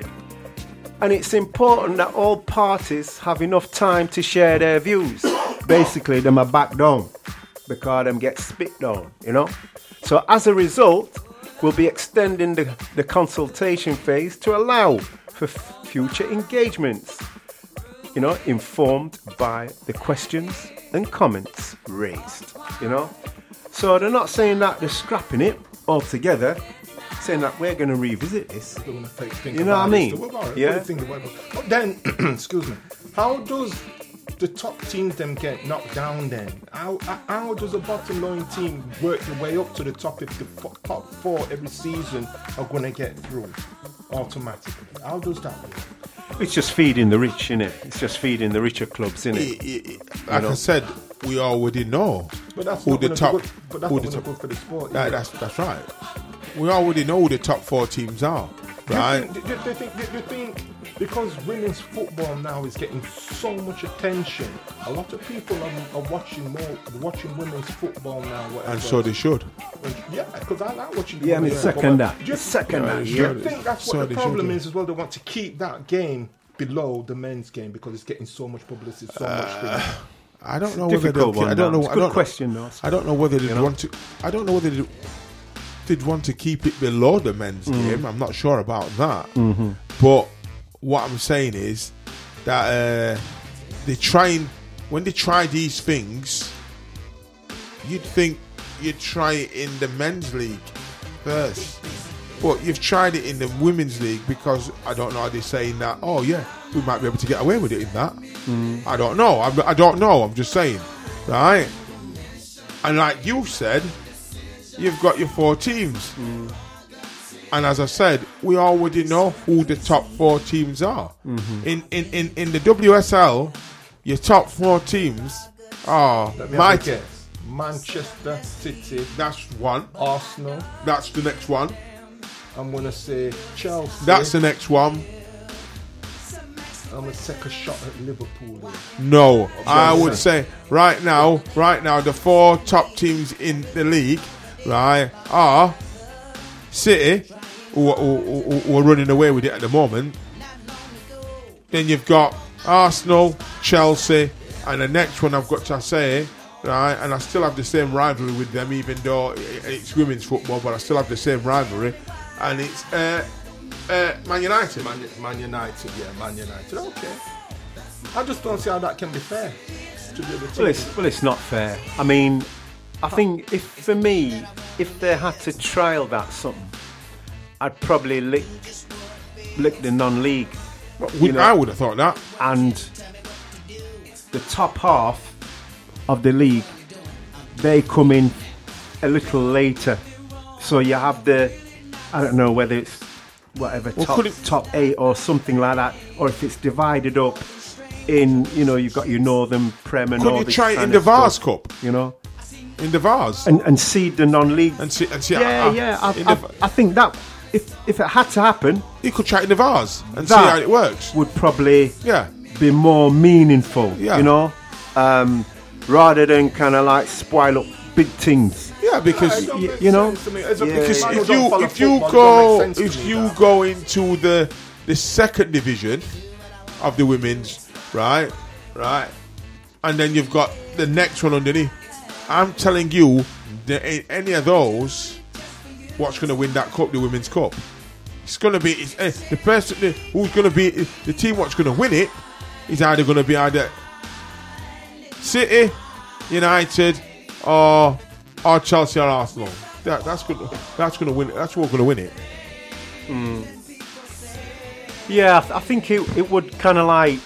And it's important that all parties have enough time to share their views. Basically, them are back down because them get spit down, you know? So as a result, we'll be extending the, the consultation phase to allow for f- future engagements, you know, informed by the questions and comments raised, you know? So they're not saying that they're scrapping it altogether, saying that we're going to revisit this. They're gonna think- think You know what I about mean? this. Well, all right, Yeah. what do you think about it? But then, excuse me, how does the top teams them get knocked down then? How, how- how does a bottom line team work their way up to the top if the f- top four every season are going to get through automatically? How does that work? It's just feeding the rich, innit? It's just feeding the richer clubs, innit? It- it- it- like know? I said, we already know But that's who not the gonna be top. good- but that's who not the gonna top. be good for the sport, That- is it? that's that's right. We already know who the top four teams are, right? Do you think, do, you- do you think, do you think because women's football now is getting so much attention, a lot of people are, are watching more, watching women's football now. Whatever. And so they should. Yeah, because I like watching. Yeah, I mean, women's second football. that. Do you- Second Yeah, that, they yeah. should. I think that's So what they the problem should. is as well. They want to keep that game below the men's game because it's getting so much publicity, so much. Uh, thing. I don't know Difficult whether one, I don't that. know. It's a I good don't question, know. though. I don't know whether they You know? want to. I don't know whether they did want to keep it below the men's Mm. game. I'm not sure about that. Mm-hmm. But what I'm saying is that uh, they try and when they try these things, you'd think you'd try it in the men's league first. But you've tried it in the women's league because I don't know. Are they saying that? Oh yeah, we might be able to get away with it in that. I don't know. I'm, I don't know. I'm just saying, right? And like you said, you've got your four teams. And as I said, we already know who the top four teams are. In, in, in, in the W S L, your top four teams are Let me my have a guess. Manchester City, That's one. Arsenal. That's the next one. I'm gonna say Chelsea. That's the next one. I'm gonna take a shot at Liverpool. Then. No, I would Chelsea. say right now, right now, the four top teams in the league, right, are City, who, who, who, who are running away with it at the moment. Then you've got Arsenal, Chelsea, and the next one I've got to say, right, and I still have the same rivalry with them, even though it's women's football, but I still have the same rivalry, and it's uh, uh, Man United. Man, Man United, yeah, Man United. Okay. I just don't see how that can be fair to the other Well, team. it's, well, it's not fair. I mean, I think if for me, if they had to trial that something, I'd probably lick, lick the non-league. Would- you know. I would have thought that. And the top half of the league, they come in a little later. So you have the, I don't know whether it's whatever, Well, top, could it- top eight or something like that, or if it's divided up in, you know, you've got your Northern Prem and Couldn't all you this try it kind in the of stuff, Vase Cup? you know, In the Vase? and, and seed the non-league. And see, and see, yeah, uh, yeah, I, in I, the- I think that if if it had to happen, you could try it in the Vase and see that how it works. would probably Yeah. be more meaningful, Yeah. you know, um, rather than kind of like spoil up big things. Yeah, because It don't y- make you know, sense to me. As a yeah, because yeah. man who if don't you follow if you football, it go don't make sense if to me, you that. go into the the second division of the women's, right, right, and then you've got the next one underneath. I'm telling you, there ain't any of those. What's going to win that cup, the women's cup? It's going to be it's, eh, the person the, who's going to be the team. What's going to win it is either going to be either City, United or or Chelsea or Arsenal. That, that's good. That's going to win. That's what's going to win it. Mm. Yeah, I, th- I think it it would kind of like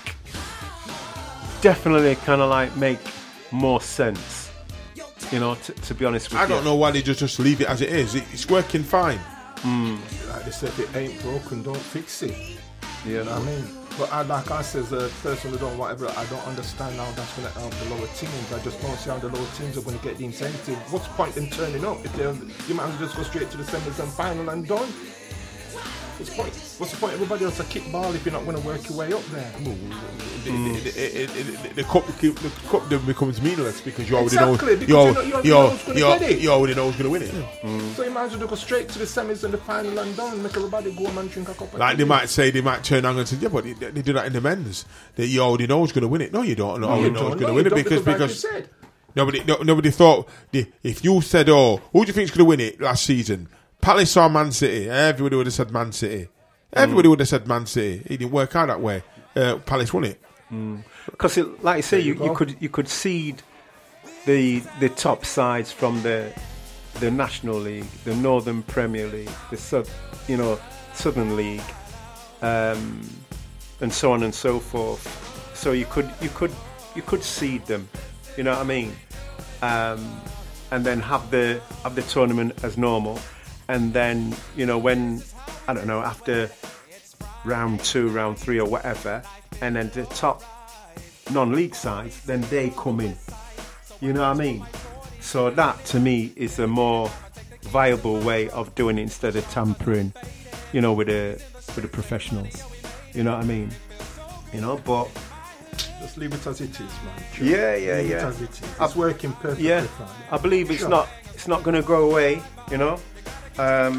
definitely kind of like make more sense. You know, t- to be honest with I you. don't know why they just just leave it as it is. It, it's working fine. Mm. Like they said, if it ain't broken, don't fix it. Yeah, You know what I mean? But I, like I said, as a person who don't whatever, I don't understand how that's going to help the lower teams. I just don't see how the lower teams are going to get the incentive. What's the point in turning up if they're, you might as well just go straight to the semis and final and done? What's the point? What's the point? Everybody else a kick ball if you're not going to work your way up there. The, the, the, the, the cup, the cup then becomes meaningless because you already Exactly, know because you, you al- know- you already you, know al- who's gonna you, al- get it. you already know who's going to win it. Mm. So you might as well go straight to the semis and the final and done. Make everybody go and drink a cup of Like they tea. might say, they might turn around and say, yeah, but they, they do that in the men's. That you already know who's going to win it. No, you don't. No, you you know don't. who's No, going to you win it don't, because because like because you said. nobody no, nobody thought the, if you said, oh, who do you think's going to win it last season? Palace or Man City? Everybody would have said Man City. Everybody would have said Man City. It didn't work out that way. Uh, Palace won it. Because, it, like I say, you, you you go. could you could seed the the top sides from the the National League, the Northern Premier League, the sub, you know, Southern League, um, and so on and so forth. So you could you could you could seed them, you know what I mean, um, and then have the have the tournament as normal, and then you know when I don't know after round two, round three, or whatever, and then the top non-league sides, then they come in. You know what I mean? So that to me is a more viable way of doing it instead of tampering, you know, with the with the professionals. You know what I mean? You know, but Just leave it as it is, man. yeah, yeah, leave yeah. it as it is. It's working perfectly Yeah, fine. I believe it's Sure. not it's not going to go away. You know. Um,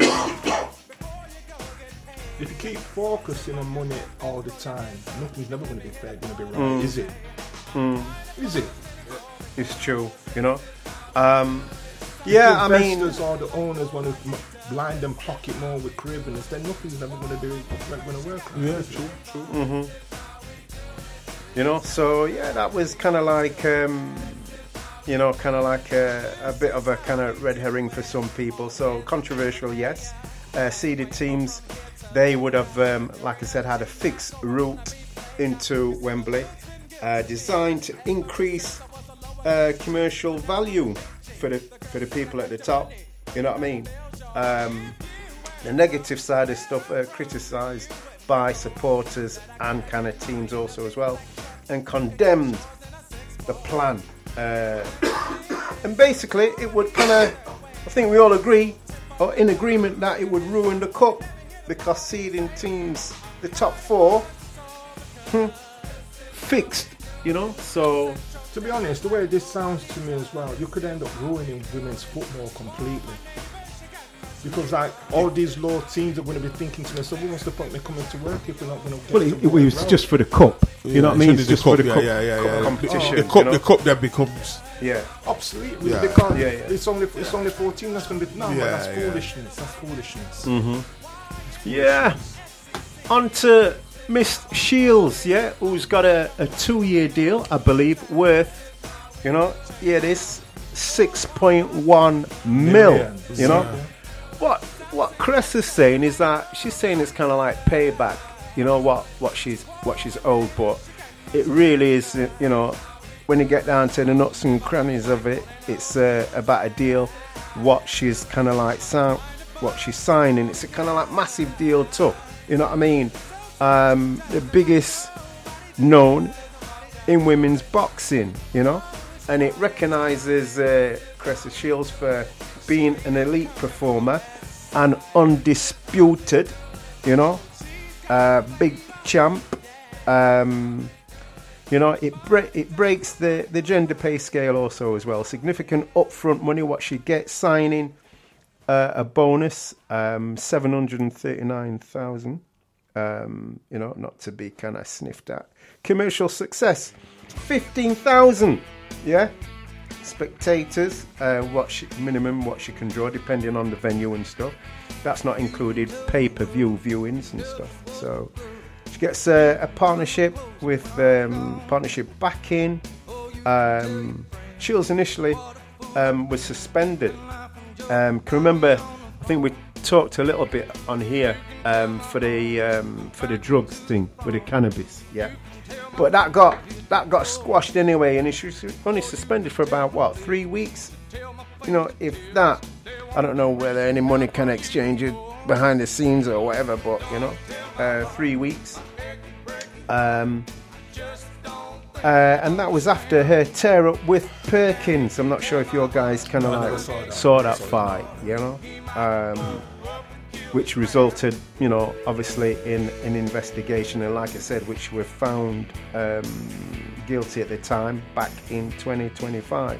If you keep focusing on money all the time, nothing's never going to be fair, going to be right, Mm. is it? Is it? it's true. You know. Um, yeah, I the mean. investors or the owners want to m- blind and pocket more with cravings, then nothing's never going to be going to work. Right? Yeah, true, true. You know, so yeah, that was kind of like, um, you know, kind of like a, a bit of a kind of red herring for some people. So controversial, yes. Uh, seeded teams, they would have, um, like I said, had a fixed route into Wembley, uh, designed to increase uh, commercial value for the for the people at the top. You know what I mean? Um, the negative side of stuff uh, criticised by supporters and kind of teams also as well, and condemned the plan. Uh, and basically, it would kind of, I think we all agree, or in agreement, that it would ruin the cup because seeding teams, the top four, hmm, fixed, you know. So To be honest, the way this sounds to me as well, you could end up ruining women's football completely. Because like all these low teams are going to be thinking to themselves, what's the point of me coming to work if we're not going to get well, to it, it work was well? just for the cup. You know what I mean? It's the just for the yeah, cup, yeah, yeah, yeah. competition. The cup, you know? the cup then becomes. Yeah. Obsolete. Yeah. Because Yeah, yeah. it's only it's only fourteen that's going to be no, Yeah, but that's yeah. foolishness. That's foolishness. Yeah. On to Miss Shields, yeah, who's got a, a two-year deal, I believe, worth, you know, yeah, this six point one mil. Millions. You know, Yeah. what what Cress is saying is that she's saying it's kind of like payback. You know what what she's what she's owed, but it really is. You know, when you get down to the nuts and crannies of it, it's uh, about a deal. What she's kind of like sound, what she's signing. It's a kind of like massive deal too. You know what I mean? Um, the biggest known in women's boxing. You know, and it recognises uh, Cressida Shields for being an elite performer and undisputed. You know. Uh, big champ, um, you know, it bre- it breaks the, the gender pay scale also as well. Significant upfront money, what she gets, signing uh, a bonus, um, seven hundred thirty-nine thousand, um, you know, not to be kind of sniffed at. Commercial success, fifteen thousand, yeah. Spectators, uh, what she, minimum what she can draw, depending on the venue and stuff. That's not included pay-per-view viewings and stuff. So she gets a, a partnership with um, partnership backing. Um, Chills initially um, was suspended. Um, can remember, I think we talked a little bit on here um, for the um, for the drugs thing with the cannabis, yeah. But that got that got squashed anyway, and it was only suspended for about what three weeks. You know, if that, I don't know whether any money can exchange it behind the scenes or whatever, but you know, uh, three weeks. Um, uh, and that was after her tear up with Perkins. I'm not sure if your guys kind of like saw that, saw that fight, you know, um, which resulted, you know, obviously in an investigation, and like I said, which were found um, guilty at the time back in twenty twenty-five,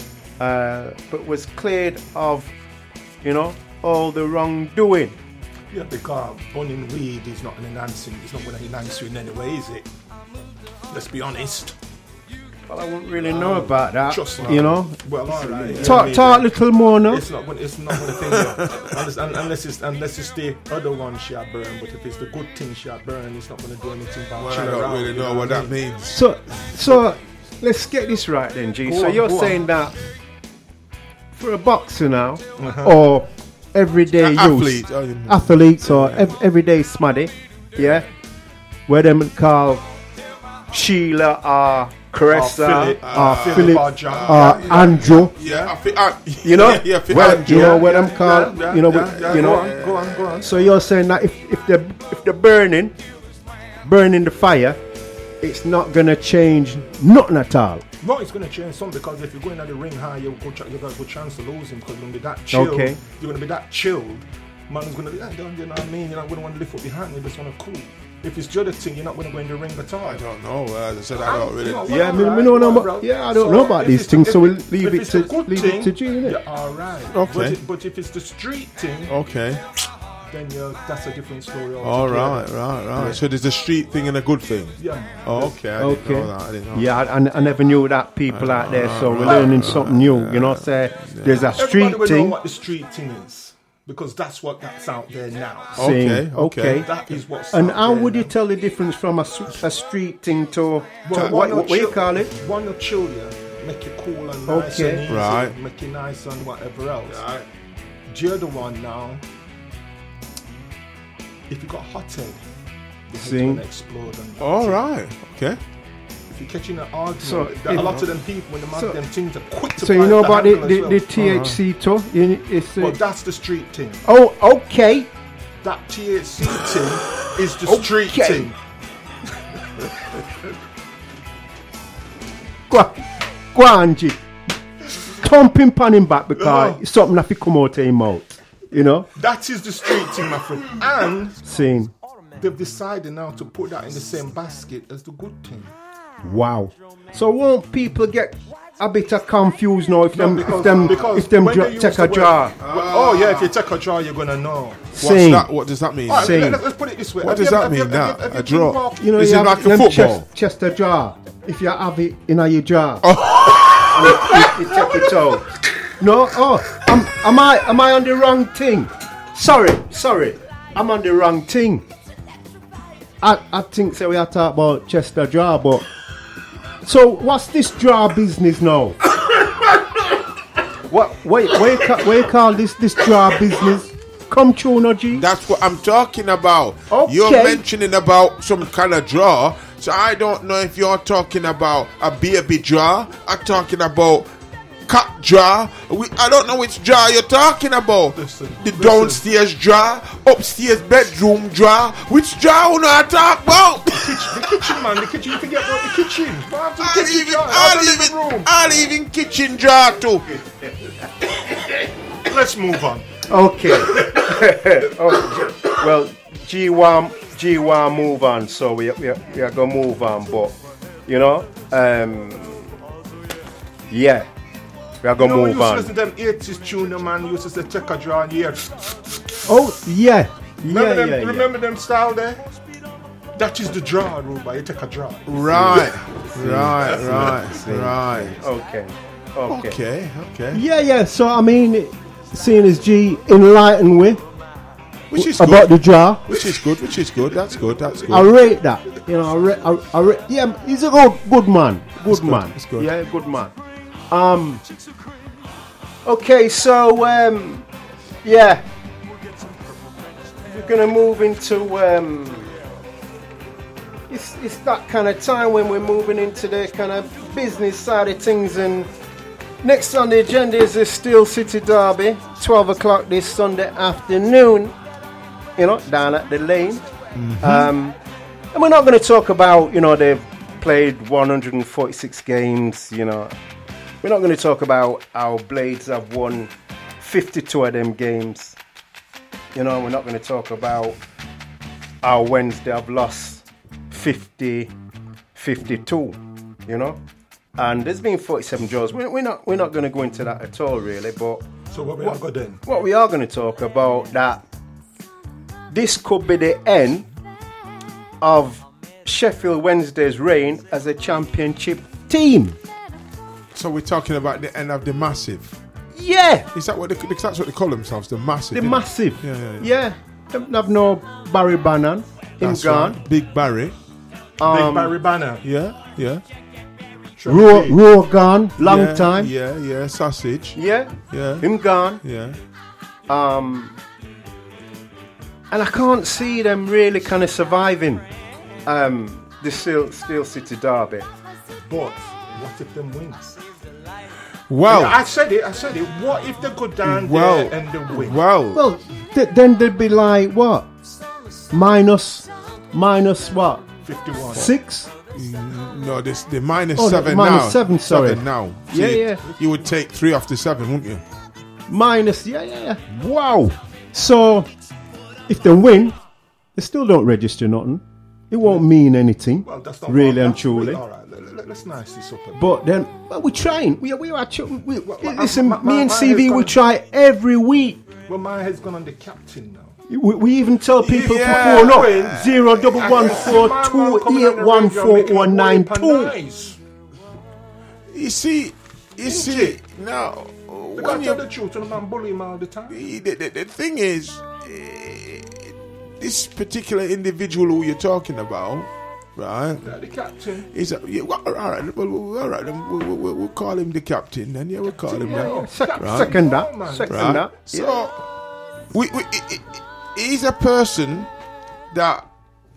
uh, but was cleared of, you know, all the wrongdoing. Yeah, because burning weed is not an enhancing. It's not going to enhance you in any way, is it? Let's be honest. Well, I wouldn't really know um, about that. Just you know. Well, all right. Talk, yeah, talk a little more now. It's not. It's not going to think unless, unless it's unless it's the other one she had burned. But if it's the good thing she had burned, it's not going to do anything about. Well, I don't around, really know, know what that mean? means. So, so let's get this right then, G. Go so on, you're go saying on. that for a boxer now, uh-huh. or everyday use, athlete, oh, you athletes or ev- everyday smaddy, yeah, where them call Sheila or Caressa Philip, or uh, Philip Philip or or John. yeah, Andrew, Yeah, I feel, I, you know, yeah, yeah, I feel- well, I- you know yeah, where yeah, them call, yeah, you know, yeah, yeah, you know. Go on, go on, go on. So you're saying that if if they're if they're burning, burning the fire, it's not gonna change nothing at all. No, it's going to change some because if you're going at the ring high, you've got, you've got a good chance to lose him because you're going to be that chilled. Okay. You're going to be that chilled. Man's going to be, you know what I mean? You're not going to want to lift up your hand. You just want to cool. If it's the other thing, you're not going to go in the ring at all. I don't know. Uh, as I said, I don't really. You know, Yeah, well, me, alright, me don't know well, about, bro. yeah, I don't So know about if these it's- things, if so we'll it- leave if it it's to a good leave thing, it to G, innit? Yeah, all right. Okay. But, it, but if it's the street thing, Okay. then you're, that's a different story. All altogether. right, right, right. Yeah. So there's a street thing and a good thing. Yeah. Oh, okay. I didn't Okay. know that. I didn't know. Yeah, I, I never knew that people out there, so we're learning something new. You know, say there's a Everybody street will know thing. what the street thing is because that's what that's out there now. Saying, Okay, okay. That is what's And out how there would you now. tell the difference from a, s- a street thing to, to Well, what, one what, what you chill- call it? One will chill you, make you cool and nice Okay. and easy, Right. make you nice and whatever else. Right. The other one now, if you got hot head, the head's Sing. gonna explode. And All right. Okay. if you're catching an argument, So that if- a lot of them people, when they man so- them things are quick to So you bite know the about the, handle the, as well. the T H C too? You- It's, uh, Well, that's the street thing. oh, okay. That T H C thing is the street Okay. thing. Go on, go on, G. Thumping pan him back because Oh. it's something that fi come out of him mouth. You know? That is the street thing, my friend. And Saying, they've decided now to put that in the same basket as the good thing. wow. So won't people get a bit of confused now if them because- if them because if them when dra- they take use a the jar? word- oh yeah, if you take a draw, you're gonna know. What's Saying, that? What does that mean? All right, Saying. let, us put it this way. What Have does you that ever- mean, have you- that? have you A been draw? walk- you know, Is you it have like a them football? Chest, Chester jar. If you have it in your jar, Oh. you, you, you take it out. No, oh, am, am I am I on the wrong thing? Sorry, sorry, I'm on the wrong thing. I I think so. We are talking about Chester jar, but so what's this jar business now? What? Wait, what you ca- what you call this this jar business? Come true, no G. That's what I'm talking about. Okay. You're mentioning about some kind of draw, so I don't know if you're talking about a baby draw. I'm talking about cat draw. We, I don't know which draw you're talking about. Listen, the listen. downstairs draw, upstairs bedroom draw. Which draw you know I talk about? The kitchen, man. The kitchen. You forget about the kitchen. What happened to the I'll kitchen even, drawer? I'll Out the even, living room. I'll even kitchen draw too. Let's move on. Okay. oh, well, G one G one move on, so we we we are gonna move on, but you know, um, yeah, we are You gonna know, when you move used to on. listen to them eighties tune, man, you used to say take a draw and you hear. Oh yeah, Remember yeah, them? yeah, yeah. Remember them style there? That is the draw, Ruba. You take a draw. Right, right, right, right. Okay, okay, Okay, okay. yeah, yeah. So I mean, seeing as G enlightened with Which is about good. the jar, Which is good. Which is good. That's good. That's good. I rate that. You know, I rate, I, I rate, yeah, he's a good, good man, good It's good, man. it's good. Yeah, good man. Um. Okay, so um, yeah, we're gonna move into um. It's it's that kind of time when we're moving into the kind of business side of things, and next on the agenda is the Steel City Derby, twelve o'clock this Sunday afternoon. You know, down at the Lane. Mm-hmm. Um, and we're not going to talk about, you know, they've played one hundred forty-six games, you know. We're not going to talk about how Blades have won fifty-two of them games. You know, we're not going to talk about how Wednesday have lost fifty, fifty-two, you know. And there's been forty-seven draws. We're, we're not we're not going to go into that at all, really. But so what we what, are going then? What we are going to talk about that this could be the end of Sheffield Wednesday's reign as a championship team. So we're talking about the end of the Massive. Yeah. Is that what they, that's what they call themselves? The Massive. The Massive. Yeah, yeah, yeah. Yeah. They have no Barry Bannon. Him That's gone. right. Big Barry. Um, Big Barry Banner. Yeah, yeah. Raw, Raw gone. Long yeah, time. Yeah, yeah. Sausage. Yeah. Yeah. Him gone. Yeah. Um. And I can't see them really kind of surviving um, the Steel, Steel City Derby. But what if them wins? Well, yeah, I said it. I said it. What if they go down well, there and they win? Well, well, th- then they'd be like what? Minus, minus what? Fifty-one. Six. No, this the minus Oh, seven minus now. seven, sorry. Seven now. So Yeah, you, yeah. You would take three off the seven, wouldn't you? Minus, yeah, yeah, yeah. Wow. So, if they win, they still don't register nothing. It won't mean anything, Well, that's not really wrong. and That's truly. really- all right, let, let, let's nice this up. a bit. But then, well, we're trying. We, we are. Ch- we, well, listen, my- my- me and my C V, head's we gone- try every week. Well, my head's gone on the captain now. We, we even tell people Yeah, to phone well, up zero double one four two eight one four one nine two. You see, you see, now They when can't you tell the truth and the man bully him all the time. The, the, the thing is, eh, this particular individual who you're talking about, right? Yeah, the captain. Is a, yeah, well, all right, well, well, all right. Then we'll, we'll, we'll call him the captain. Then yeah, we'll call him Yeah, that. yeah. Sec- Right. Second Oh, that. man. Second Right? that. So, we, we, he- he- he's a person that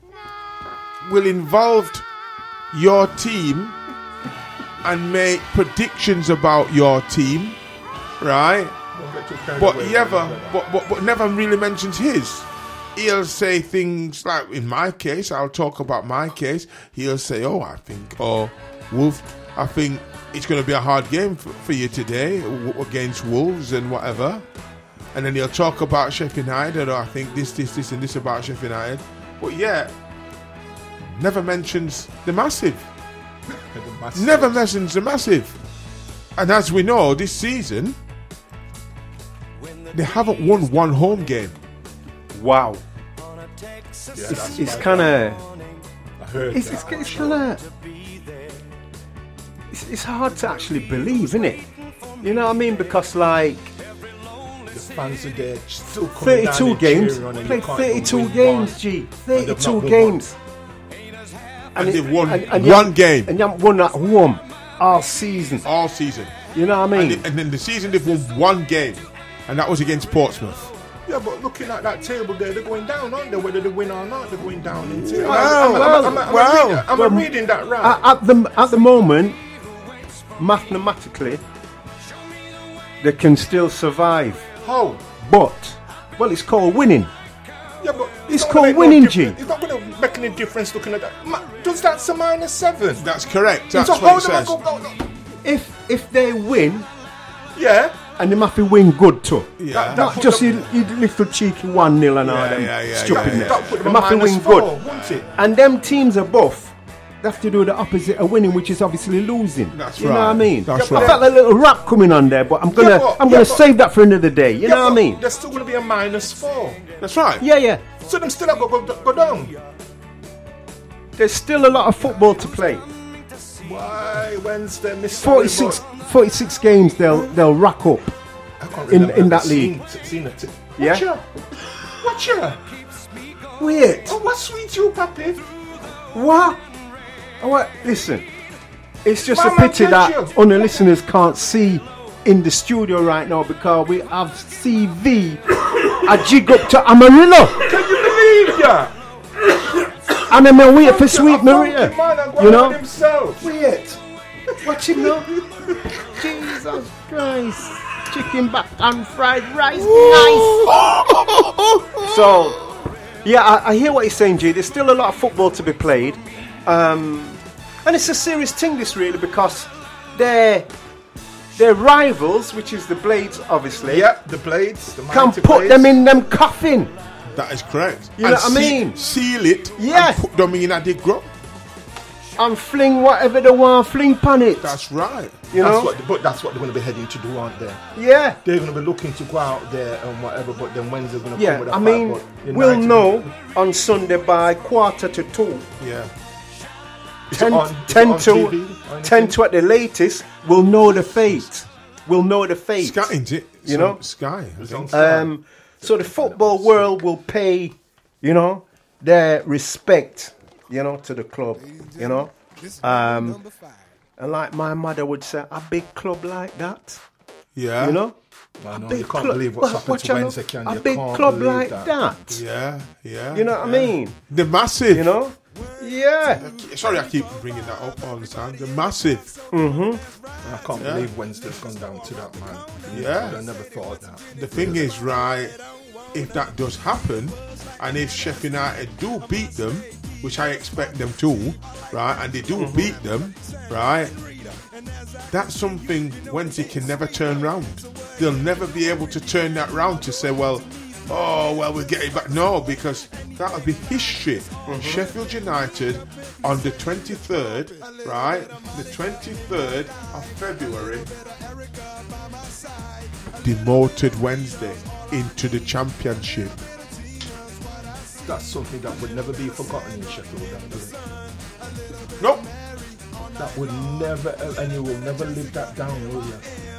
will involve your team and make predictions about your team, right? Don't get too carried But away, never, brother. but, but but never really mentions his. He'll say things like, in my case, I'll talk about my case. He'll say, "Oh, I think, oh, Wolf, I think it's going to be a hard game for, for you today w- against Wolves and whatever." And then he'll talk about Sheffield United, or I think this, this, this, and this about Sheffield United. But yeah, never mentions the Massive. The massive. Never mentions the Massive. And as we know, this season, they haven't won one home game. Wow. Yeah, It's, that's it's right. kind of. I heard It's, that. it's, it's kind of. It's, it's hard to actually believe, isn't it? You know what I mean? Because like The fans are there still coming down thirty-two and games, cheering on, and played you can't even thirty-two win games, one. G. And they've not thirty-two won games. And they've won you one haven't- game. And you haven't won at home all season. all season. You know what I And, mean? the- and then the season they've won one game, and that was against Portsmouth. Yeah, but looking at that table there, they're going down, aren't they? Whether they win or not, they're going down in table. Well, I'm, well, I'm, I'm, I'm, well. reading, I'm Well, reading that right. At, at the at the moment, mathematically, they can still survive. How? But well, it's called winning. Yeah, but It's not called gonna make winning, no G. difference. It's not going to make any difference looking at that. Ma- Does that say minus seven? That's correct. That's so what how it do I says. go, go, go? If if they win, Yeah. and they must be win good too. Yeah. That- Not put just them- you, you little cheeky one nil and all Yeah, them yeah, yeah, stupidness. yeah, That put They them must on be win minus good. four, wouldn't it? And them teams above, they have to do the opposite of winning, which is obviously losing. That's you know what I right. mean? That's I right. felt a little rap coming on there, but I'm gonna Yeah, but- I'm yeah, gonna but- save that for another day. You Yeah, know what I but mean? There's still going to be a minus four. That's right. Yeah, yeah. So them still have got to go, go down. There's still a lot of football to play. Why Wednesday, Mister forty-six, forty-six games they'll they'll rack up. in- in that league. Seen, seen it. Yeah? Watch ya. Watch ya. Wait. Oh, what sweet you, Papi? What? Oh, what? Listen. It's just Man, a pity man, that catch you. only listeners can't see in the studio right now because we have C V a jig up to Amarillo. Can you believe that? And I'm wait for Sweet Maria. Man, and go You on know? himself. Wait. Watch him now. Jesus Christ. Chicken back and fried rice. Nice. So, yeah, I, I hear what you're saying, G. There's still a lot of football to be played. Um, and it's a serious thing, this really, because they're, they're rivals, which is the Blades, obviously. Yep, the Blades. The Can mighty put Blades. them in them coffin. That is correct. You know what I mean? Seal it. Yeah. And put them in a dig grub. And fling whatever they want, fling pan it. That's right. You That's know? what, but that's what they're going to be heading to do, aren't they? Yeah. They're going to be looking to go out there and whatever, but then when's they going to Yeah, come with a I fight? mean, But we'll United- know on Sunday by quarter to two. Yeah. Is it ten, on- is it ten on to, T V or anything? ten to at the latest, we'll know the fate. We'll know the fate. Sky, isn't it? You Some know? Sky. I think. Um, so the football world will pay, you know, their respect, you know, to the club, you know. Um, and like my mother would say, a big club like that, Yeah. you know. I know, big you can't club- believe what's Wa- happened watch to out, Wednesday, can a you? big Can't club believe like that. that. Yeah. Yeah. You know what I yeah. mean? The massive. You know? Yeah. Sorry, I keep bringing that up all the time. The massive. Mm-hmm. I can't Yeah. believe Wednesday's gone down to that, man. Yeah. I never thought that. The thing is, right, if that does happen, and if Sheffield United do beat them, which I expect them to, right, and they do Mm-hmm. beat them, right, that's something Wednesday can never turn round. They'll never be able to turn that round to say, well, oh, well, we'll get it back. No, because that'll be history. Mm-hmm. Sheffield United on the twenty-third, right, the twenty-third of February, demoted Wednesday into the championship. That's something that would never be forgotten in Sheffield. That, does it? Nope. that would never, and you will never live that down, will you?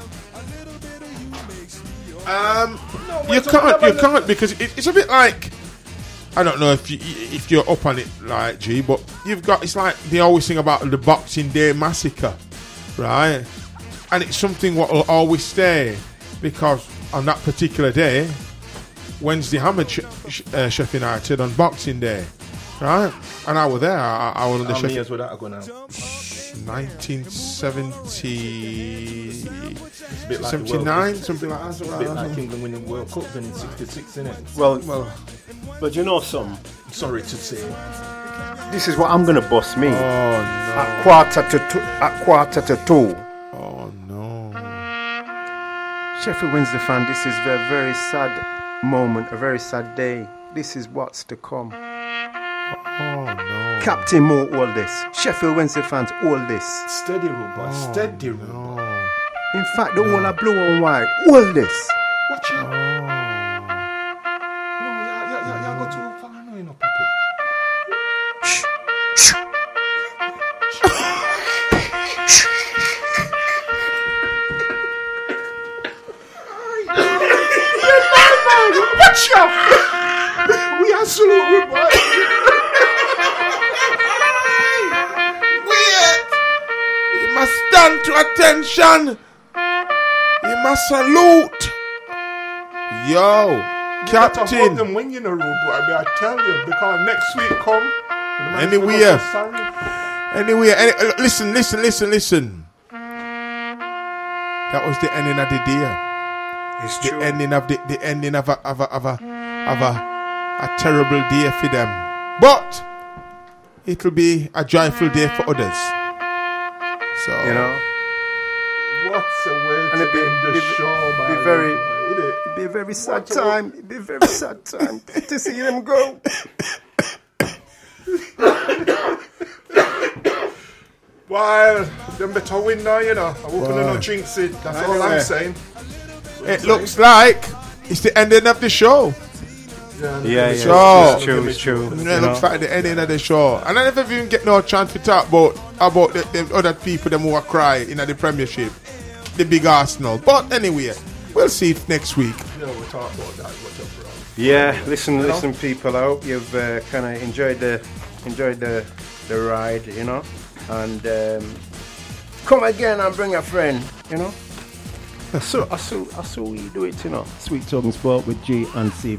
Um, No, you it's can't, never you can't, because it, it's a bit like, I don't know if you if you're up on it, like G, but you've got, it's like they always sing about the Boxing Day massacre, right? And it's something what will always stay, because on that particular day, Wednesday hammered Sh- Sh- uh, Sheffield United on Boxing Day, right? And I was there. I, I was on the How many Sheffield. years would that ago now? nineteen seventy, It's a bit like the World seventy-nine, Cup. something like that. It's something a bit like like that. England winning World Cup then in sixty-six, isn't it? Well, Well, but you know something. Sorry to say. This is what I'm gonna bust me oh at quarter to two. At quarter to two. no, oh no. Sheffield Wednesday fan, this is a very sad moment, a very sad day. This is what's to come. Oh no. Captain Moore, all this. Sheffield Wednesday fans, all this. Steady, rude boy. Steady, rude boy. No. In fact, the whole are blue and white. All this. Watch out. Oh. No, yeah, yeah, yeah, yeah, go too far now, you know, Papi. Watch out! We are salute, rude boy. Wait! You must stand to attention. You must salute. Yo, Captain. Captain. them when you know, rude boy. I tell you, because next week come. the man's Anyway. gonna say sorry. Anyway, any, uh, listen, listen, listen, listen. That was the ending of the day. It's The ending of the, the ending of a of a of a of a, a terrible day for them. But it'll be a joyful day for others. So You know, What's a way And to it'd be- end the be- show, be man? very- Isn't it? it'd be a very sad What a- time. It'd be a very sad time to see them go. Well, them better win now, you know. I hope well, no jinx it. That's all Anyway. I'm saying. it looks like it's the ending of the show. Yeah, Yeah, yeah, Sure. it's true, it's true. You know, You it know. looks like the ending of the show. And I never even get no chance to talk about about the, the other people them who are crying in the Premiership, the big Arsenal. But anyway, we'll see it next week. Yeah, we'll talk about that. Whatever. Yeah, listen, listen, people. I hope you've uh, kind of enjoyed the enjoyed the the ride, you know, and um, come again and bring a friend, you know. So I saw I saw you do it, you know. Sweet Talking Sport with G and C.